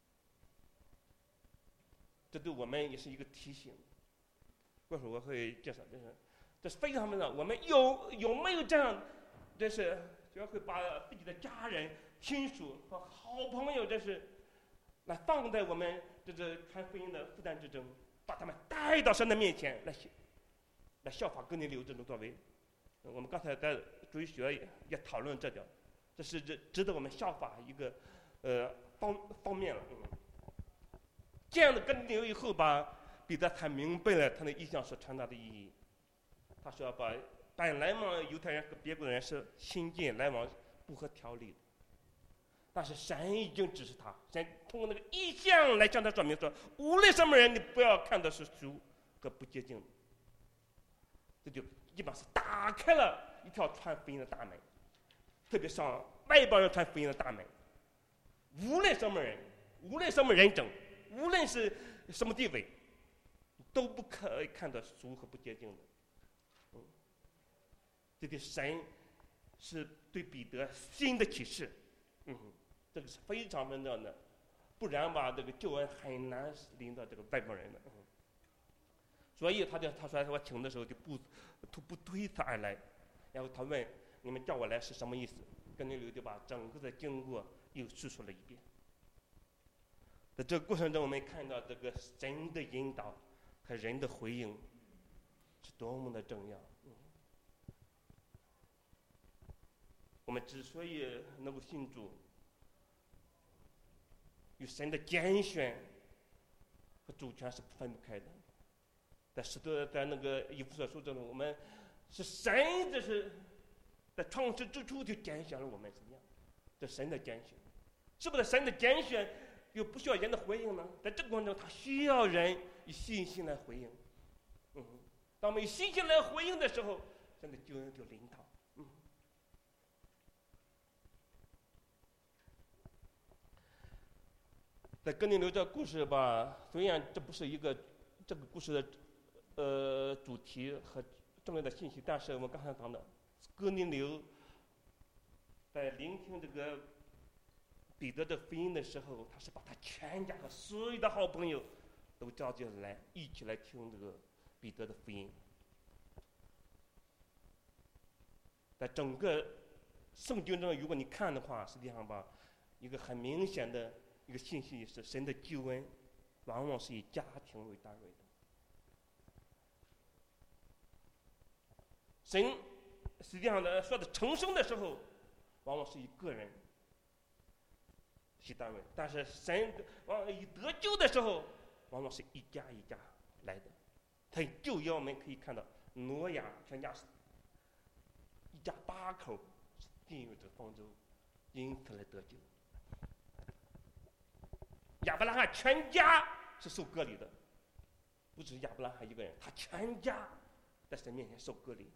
这对我们也是一个提醒。过会儿我会介绍，这是这是非常非常，我们有有没有这样，这是就会把自己的家人、亲属和好朋友，这是来放在我们这个传福音的负担之中，把他们带到神的面前来来效法哥尼流这种作为。我们刚才在主日学也也讨论这点，这是这值得我们效法一个呃方方面了。嗯，这样的哥尼流以后吧，彼得才明白了他的意象所传达的意义。他说把本来嘛，犹太人和别国的人是亲近来往不合条理的，但是神已经指示他，神通过那个意象来向他说明说，无论什么人，你不要看的是俗和不洁净的。这就基本上是打开了一条传福音的大门，特别向外邦人传福音的大门。无论什么人，无论什么人种，无论是什么地位，都不可以看到俗和不洁净的。嗯，这个神是对彼得新的启示。嗯，这个是非常重要的，不然吧，这个救恩很难临到这个外邦人的。嗯，所以他就他说我请的时候就不不不推他而来，然后他问你们叫我来是什么意思？哥尼流就把整个的经过又叙述了一遍。在这个过程中，我们看到这个神的引导和人的回应是多么的重要。嗯，我们之所以能够信主，与神的拣选和主权是分不开的。在使徒在那个以弗所书中，我们是神，这是在创世之初就拣选了我们，怎么样？这神的拣选，是不是神的拣选又不需要人的回应呢？在这个过程中，他需要人以信心来回应。嗯，当我们以信心来回应的时候，神的救恩就临到。嗯，在哥尼流这个故事吧，虽然这不是一个这个故事的呃主题和重要的信息，但是我们刚才讲的哥尼流在聆听这个彼得的福音的时候，他是把他全家和所有的好朋友都召集来，一起来听这个彼得的福音。在整个圣经中，如果你看的话，实际上吧，一个很明显的一个信息是，神的救恩往往是以家庭为单位的。神实际上呢，说的重生的时候，往往是以个人为单位，但是神往往以得救的时候，往往是一家一家来的。他旧约我们可以看到，挪亚全家是一家八口进入这个方舟，因此来得救。亚伯拉罕全家是受割礼的，不只是亚伯拉罕一个人，他全家在神面前受割礼。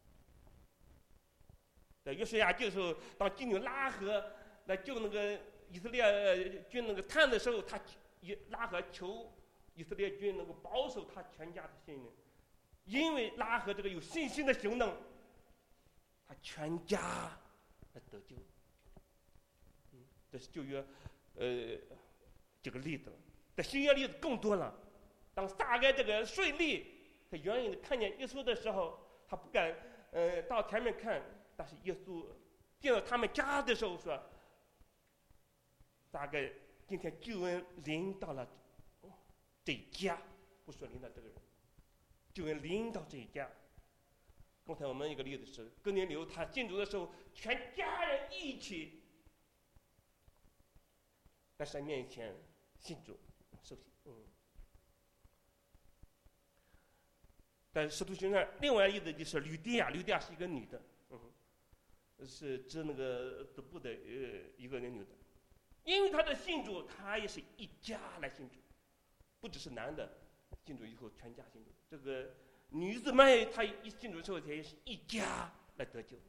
在约书亚记的时候，当金牛拉合来救那个以色列军那个探的时候，他拉合求以色列军能够保守他全家的性命，因为拉合这个有信心的行动，他全家来得救。嗯， 这是旧约，呃，这个例子了。在新约例子更多了。当撒该这个税吏，他远远的看见耶稣的时候，他不敢，呃，到前面看。但是耶稣进到他们家的时候说：“大概今天救恩临到了这一家，不说临到这个人，救恩临到这一家。”刚才我们一个例子是，哥尼流他进主的时候，全家人一起在神面前信主受洗。嗯。在使徒行传另外一个例子就是吕底亚，吕底亚是一个女的，嗯，是指那个德布的呃一个女的，因为她的信主，她也是一家来信主，不只是男的信主以后全家信主，这个女子们她一信主之后，她也是一家来得救。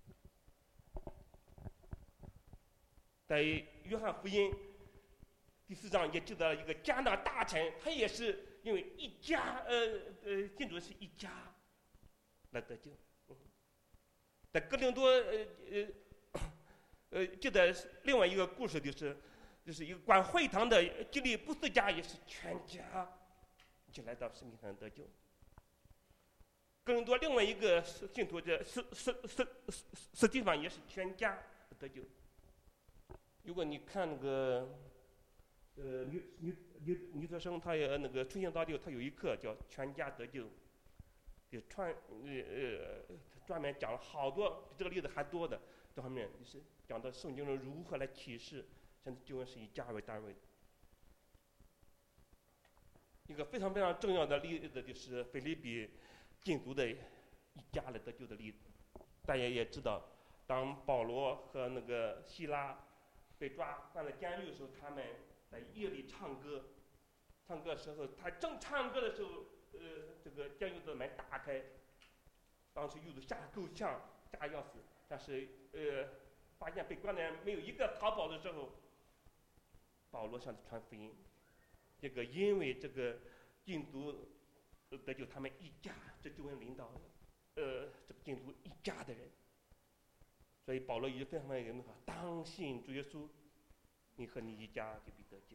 在约翰福音第四章也记载了一个加拿大臣，他也是因为一家呃呃信主是一家来得救。嗯、在哥林多呃呃呃记得另外一个故事，就是就是一个管会堂的基利布斯家也是全家就来到圣经上得救。哥林多另外一个信徒叫斯斯斯斯斯蒂凡也是全家得救。如果你看那个。呃，女女女女学生，她也那个春行大六，她有一课叫全家得救，就专呃呃专门讲了好多比这个例子还多的这方面，就是讲到圣经中如何来启示，甚至救恩是以家为单位的。一个非常非常重要的例子就是腓立比禁足的一家来得救的例子。大家也知道，当保罗和那个希拉被抓关了监狱的时候，他们在夜里唱歌，唱歌的时候，他正唱歌的时候，呃，这个监狱的门打开，当时狱卒吓得够呛，吓得要死，但是呃，发现被关的人没有一个逃跑的时候，保罗向他传福音，这个因为这个禁足得救他们一家，这救恩领导，呃，这个禁足一家的人，所以保罗也非常非常那个当信主耶稣。你和你一家就必得救。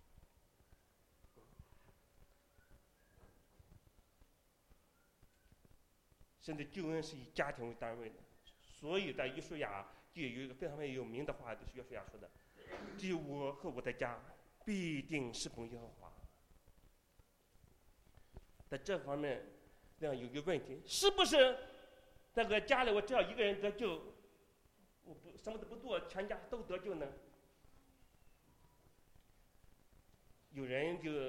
甚至救恩是以家庭为单位的，所以在约书亚就有一个非常非常有名的话，就是约书亚说的：“只有我和我的家必定侍奉耶和华。”在这方面，这样有一个问题，是不是那个家里我只要一个人得救，我不什么都不做，全家都得救呢？有人就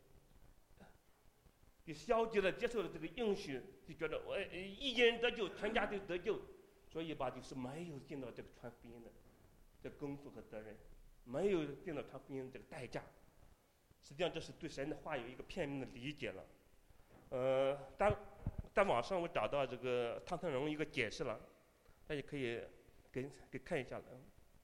就消极的接受了这个应许，就觉得我一人得救，全家都得救，所以吧，就是没有尽到这个传福音的这个功夫和责任，没有尽到传福音的这个代价。实际上，这是对神的话有一个片面的理解了。呃，当在网上我找到这个汤特荣一个解释了，大家可以给给看一下了。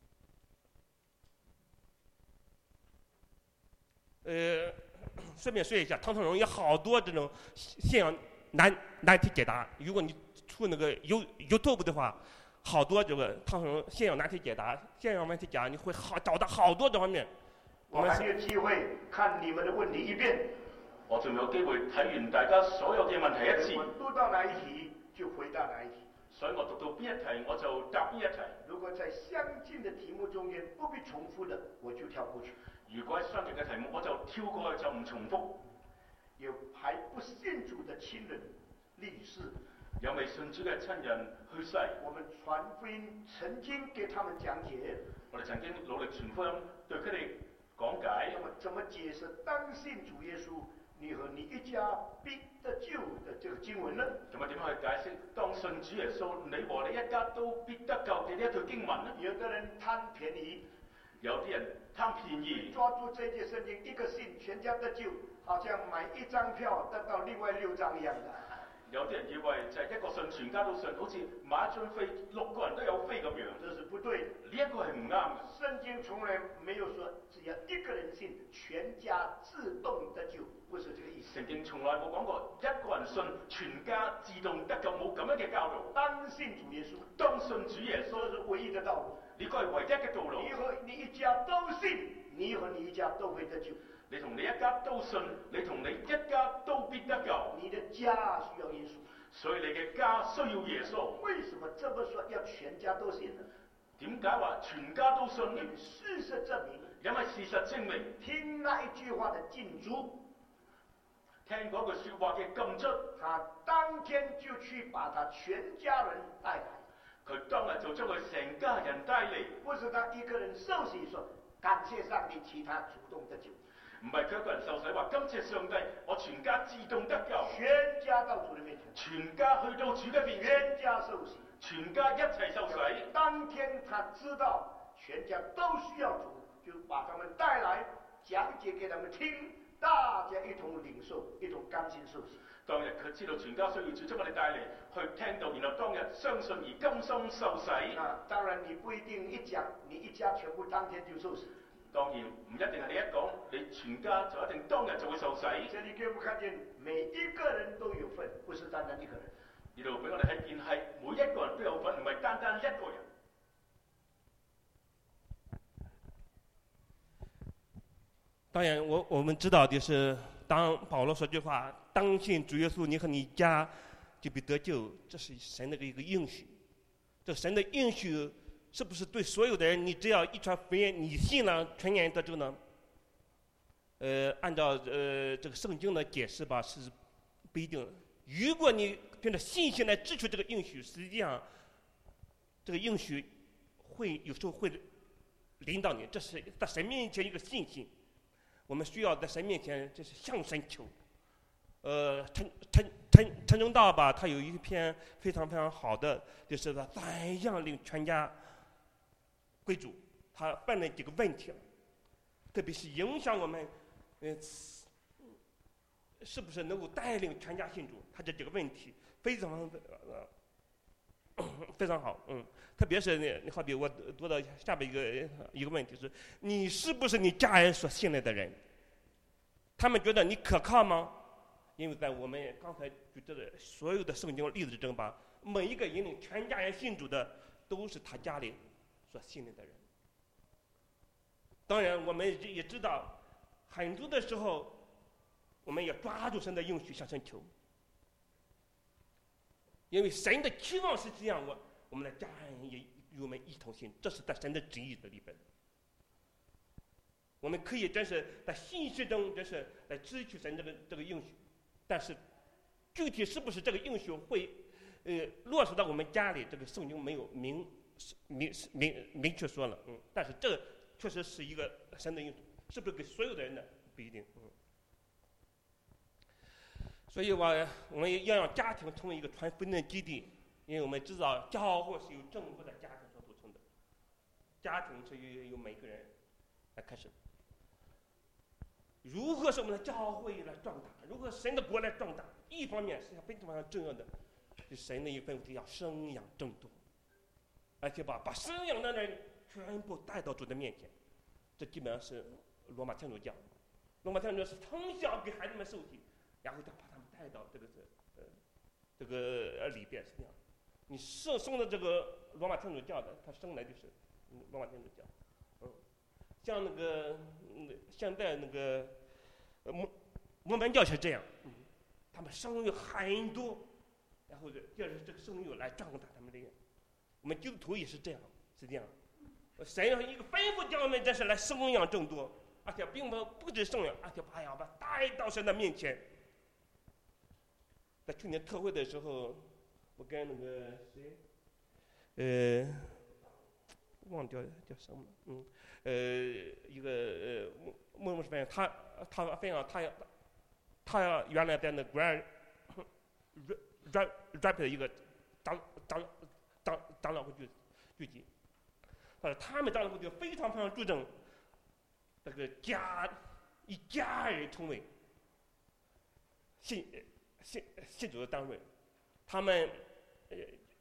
呃，顺便说一下，汤特荣有好多这种信仰难难题解答。如果你出那个 You YouTube 的话，好多这个汤特荣信仰难题解答、信仰问题解答，你会好找到好多这方面。 我还没有机会看你们的问题一遍， 我仲有機會睇完大家所有嘅問題一次。 我讀到哪一題就回答哪一題， 所以我讀到邊一題我就答邊一題。 如果在相近的題目中間不必重複的，我就跳過去。 如果係相近嘅題目，我就跳過去就唔重複。 有還不信主的親人離世， 有未信主嘅親人去世， 我們傳福音曾經給他們講解， 我哋曾經努力傳福音對佢哋講解。 那麼怎麼解釋當信主耶穌，你和你一家必得救的這個經文呢？ 咁啊點樣去解釋當信主耶穌，你和你一家都必得救嘅呢一句經文呢？ 有的人貪便宜， 有啲人貪便宜， 抓住這節聖經一個信全家得救，好像買一張票得到另外六張一樣的。 有啲人以為就係一個信全家都信，好似買一張飛六個人都有飛咁樣， 这是不对的。 呢一個係唔啱嘅。 圣经从来没有说只要一个人信，全家自动得救，不是这个意思。 聖經從來冇講過一個人信全家自動得救，冇咁樣嘅教導。 当信主耶稣， 當信主耶穌， 这是唯一的道路。 呢個係唯一嘅道路。 你和你一家都信，你和你一家都会得救。 你同你一家都信，你同你一家都必得救。 你的家需要耶稣， 所以你嘅家需要耶穌。 为什麼这么说要全家都信呢？ 點解話全家都信呢？ 事實證明， 因為事實證明， 聽那一句話的禁足， 聽嗰句説話嘅禁足， 他當天就去把他全家人帶來。 佢當日就將佢成家人帶嚟， 不是他一個人受洗說感謝上帝，其他主動得救。 唔係佢一個人受洗話感謝上帝，我全家自動得救。 全家到主的面前， 全家去到主嘅面前， 全家受洗， 全家一齊受洗。 當天他知道全家都需要主，就把他們帶來，講解給他們聽，大家一同領受，一同甘心受洗。 當日佢知道全家需要主，將我哋帶嚟去聽到，然後當日相信而甘心受洗。 啊，當然你不一定一講，你一家全部當天就受洗。 當然唔一定係你一講，你全家就一定當日就會受洗。 這裡給我們看見每一個人都有份，不是單單一個人。 呢度俾我哋睇見係每一個人都有份，唔係單單一個人。 当然我，我们知道的是，当保罗说句话，当信主耶稣，你和你家就必得救，这是神的一个应许。这神的应许是不是对所有的人？你只要一传福音，你信了，全然得救呢？呃，按照呃这个圣经的解释吧，是不一定的。如果你凭着信心来支取这个应许，实际上这个应许会有时候会领导你，这是在神面前一个信心。我们需要在神面前，这是向神求。呃，陈陈陈陈正道吧，他有一篇非常非常好的，就是他怎样令全家归主。他问了几个问题，特别是影响我们，呃，是不是能够带领全家信主？他这几个问题非常呃非常好，嗯，特别是呢，你好比我读到下边一个一个问题是：你是不是你家人所信赖的人？他们觉得你可靠吗？因为在我们刚才举这个所有的圣经例子中吧，每一个引领全家人信主的，都是他家里所信赖的人。当然，我们也知道，很多的时候，我们要抓住神的应许向神求，因为神的期望是这样，我我们的家人也与我们一同信，这是在神的旨意的里边。我们可以真是在信息中，真是来支取神这个这个应许，但是具体是不是这个应许会呃落实到我们家里，这个圣经没有明明明明确说了，嗯，但是这确实是一个神的应许，是不是给所有的人呢？不一定，嗯。所以我我们要让家庭成为一个传福音的基地，因为我们知道教会是由正负的家庭所组成的，家庭是由由每个人来开始的。如何使我们的教会来壮大？如何神的国来壮大？一方面是非常非常重要的，是神的一份要生养众多，而且把把生养的人全部带到主的面前。这基本上是罗马天主教，罗马天主教是从小给孩子们受洗，然后再把他们带到这个呃这个呃里边是这样。你生生的这个罗马天主教的，他生来就是罗马天主教，嗯，像那个嗯现在那个呃摩摩门教是这样，嗯，他们生育很多，然后借着这个生育来壮大他们的人。我们基督徒也是这样，是这样。神一个吩咐教我们，这是来生养众多，而且并不不止生养，而且把呀把带到神的面前。在去年特会的时候，我跟那个谁，呃，忘掉叫什么了，嗯，呃，一个呃牧牧师分享，他他分享他他原来在那 Grand Rap Rap 的一个长长长长老会聚聚集。呃，他们长老会就非常非常注重这个家以家人成为信信信主的单位， 他们呃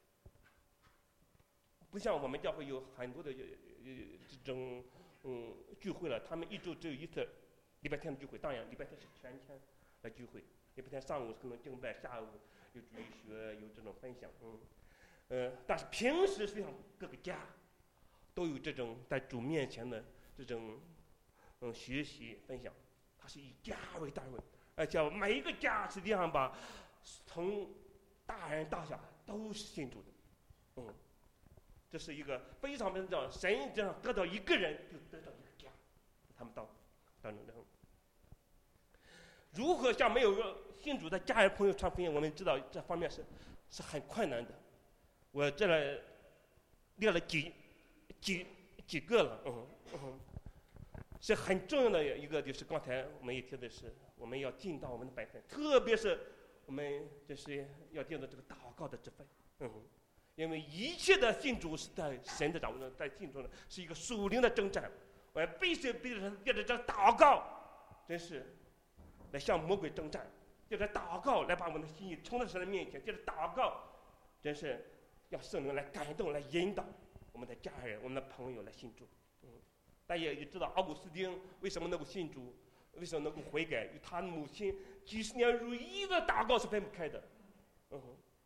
不像我们教会有很多的呃这种嗯聚会了，他们一周只有一次礼拜天的聚会，当然礼拜天是全天来聚会，礼拜天上午可能敬拜，下午有主日学，有这种分享，嗯，呃，但是平时实际上各个家都有这种在主面前的这种嗯学习分享，它是以家为单位，而且每一个家实际上把从大人大小都是信主的，嗯，这是一个非常非常重要，神这样得到一个人就得到一个家，他们当当中这样。如何向没有个信主的家人朋友传福音？我们知道这方面是是很困难的。我这来列了几几几个了，嗯嗯，是很重要的一个，就是刚才我们也提的是，我们要尽到我们的本分，特别是我们就是要尽到这个祷告的职分，嗯，因为一切的信主是在神的掌握中，在信中的是一个属灵的征战，我们必须必须借着这祷告，真是来向魔鬼征战，借着祷告来把我们的心意冲到神的面前，借着祷告，真是要圣灵来感动，来引导我们的家人、我们的朋友来信主。嗯，大家也知道奥古斯丁为什么能够信主，为什么能够悔改，与他母亲几十年如一的祷告是分不开的。嗯，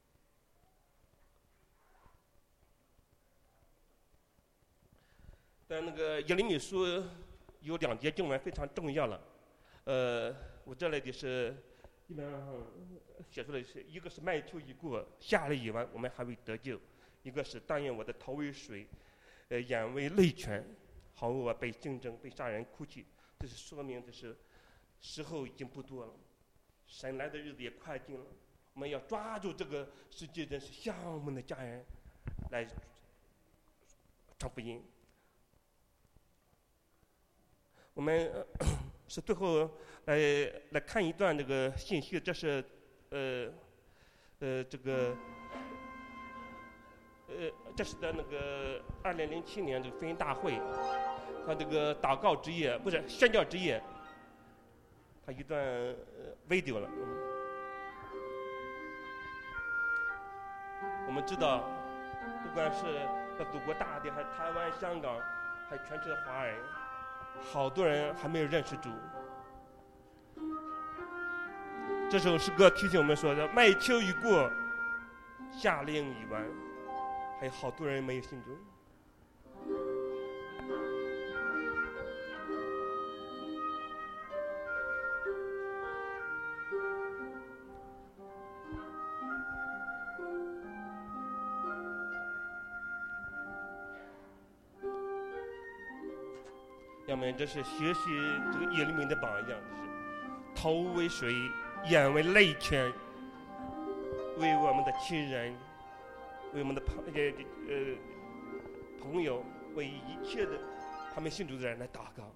但那个耶利米书有两节经文非常重要了，呃，我这里的是基本上写出来是一个是麦秋已过，夏日已完，我们还未得救；一个是但愿我的头为水，呃，眼为泪泉，好我被竞争、被杀人哭泣。这是说明这是时候已经不多了，神来的日子也快近了。我们要抓住这个时机，真是向我们的家人来传福音。我们、呃、是最后来来看一段这个信息，这是呃呃这个呃这是在那个二零零七年这个福音大会，他这个祷告之夜不是宣教之夜，他一段、呃、video 了。嗯，我们知道，不管是在祖国大地，还是台湾、香港，还有全球的华人，好多人还没有认识主。这首诗歌提醒我们说的：麦秋已过，夏令已完，还有好多人没有信主。要么这是学习这个耶利米的榜样，就是头为水，眼为泪泉，为我们的亲人，为我们的朋呃呃朋友，为一切的他们信主的人来祷告。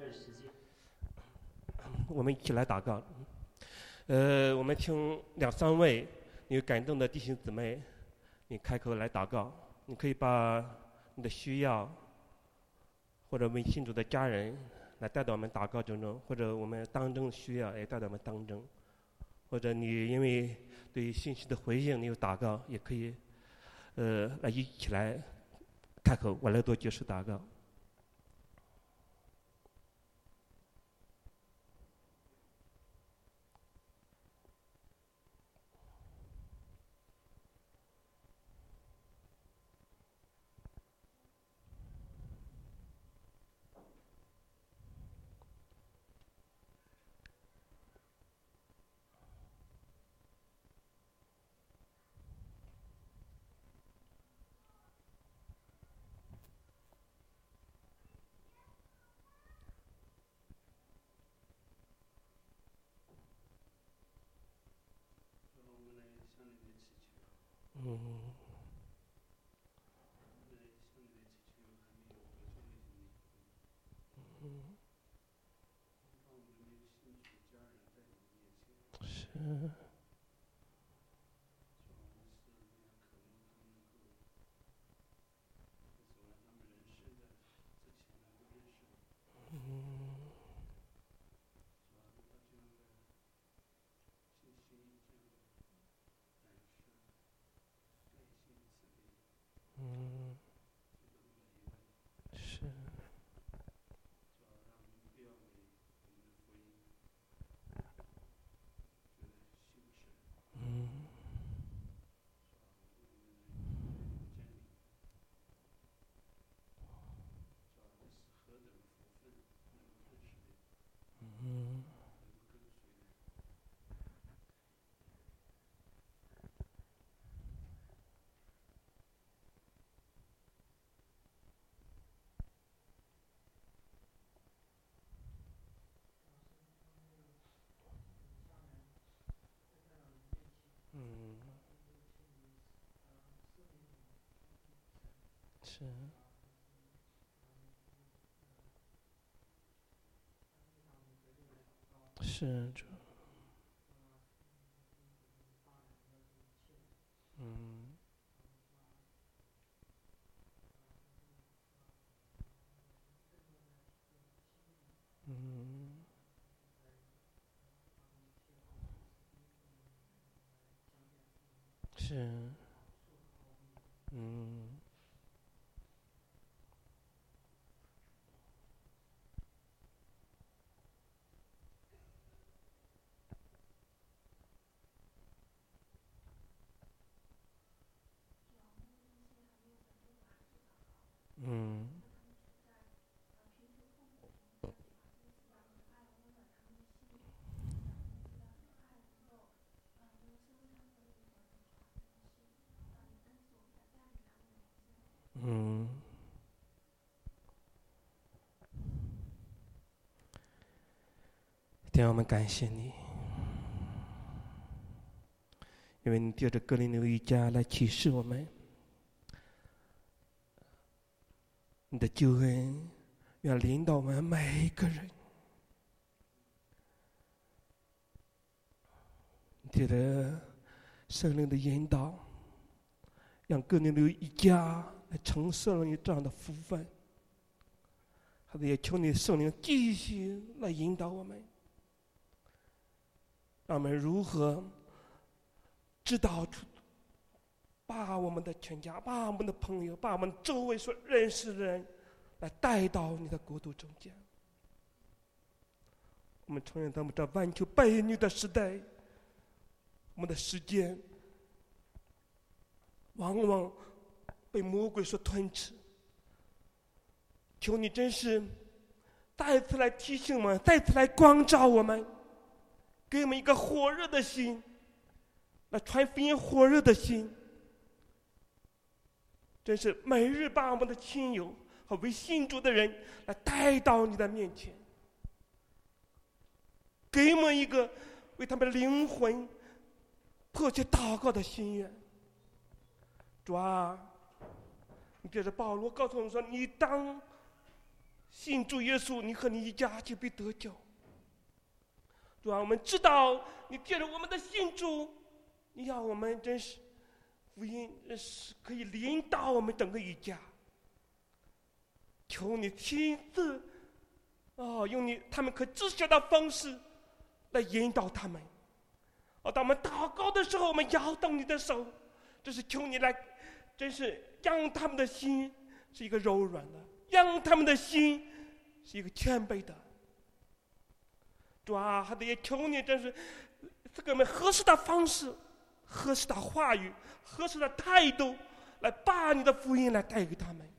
开始实践。 我们一起来祷告。呃，我们听两三位有感动的弟兄姊妹，你开口来祷告。你可以把你的需要，或者为信主的家人来带到我们祷告中中，或者我们当中需要也带到我们当中，或者你因为对信息的回应你有祷告，也可以，呃，来一起来开口，我来做结束祷告。嗯。嗯。是。嗯。是。嗯。嗯。嗯。是。是主。嗯。嗯。是。嗯。嗯。嗯。天，我们感谢你，因为你借着哥林流一家来启示我们你的救恩，要领导我们每一个人。借着圣灵的引导，让哥林流一家来承受了你这样的福分。还是也求你圣灵继续来引导我们，让我们如何知道把我们的全家、把我们的朋友、把我们周围所认识的人来带到你的国度中间。我们承认咱们这万求悖逆的时代，我们的时间往往被魔鬼所吞吃。求你真是再次来提醒我们，再次来光照我们，给我们一个火热的心，来传福音火热的心。真是每日把我们的亲友和为信主的人来带到你的面前，给我们一个为他们的灵魂迫切祷告的心愿。主啊，你借着保罗告诉我们说，你当信主耶稣，你和你一家就必得救。主啊，我们知道你借着我们的信主，你要我们真是福音是可以领导我们整个一家。求你亲自哦，用你他们可知晓的方式来引导他们。哦，当我们祷告的时候，我们摇动你的手，这是求你来，真是让他们的心是一个柔软的，让他们的心是一个谦卑的。主啊，还得也求你，真是这个我们合适的方式、合适的话语、合适的态度，来把你的福音来带给他们。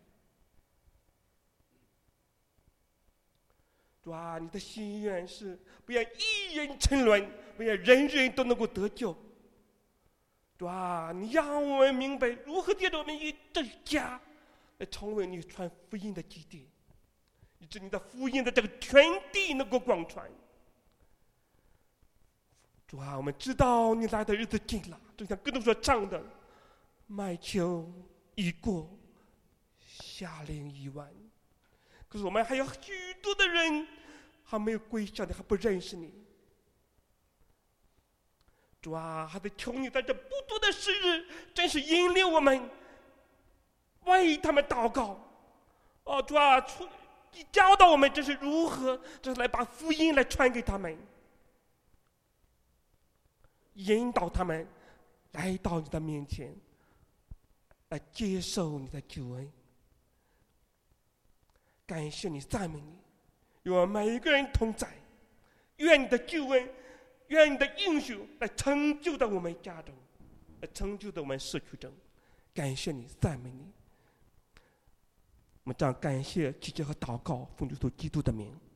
主啊，你的心愿是不要一人沉沦，不要人人都能够得救。主啊，你让我们明白如何借着我们一这家来成为你传福音的基地，以致你的福音的这个全地能够广传。主啊，我们知道你来的日子近了，就像歌中所唱的，麦秋已过，夏令已完。可是我们还有许多的人还没有归向你，还不认识你。主啊，还得求你在这不多的时日，真是引领我们，为他们祷告。哦，主啊，出教导我们这是如何，这是来把福音来传给他们，引导他们来到你的面前，来接受你的救恩。感谢你，赞美你，与我们每一个人同在。愿你的救恩，愿你的应许来成就在我们家中，来成就在我们社区中。感谢你，赞美你。我们这样感谢、祈求和祷告，奉主基督的名。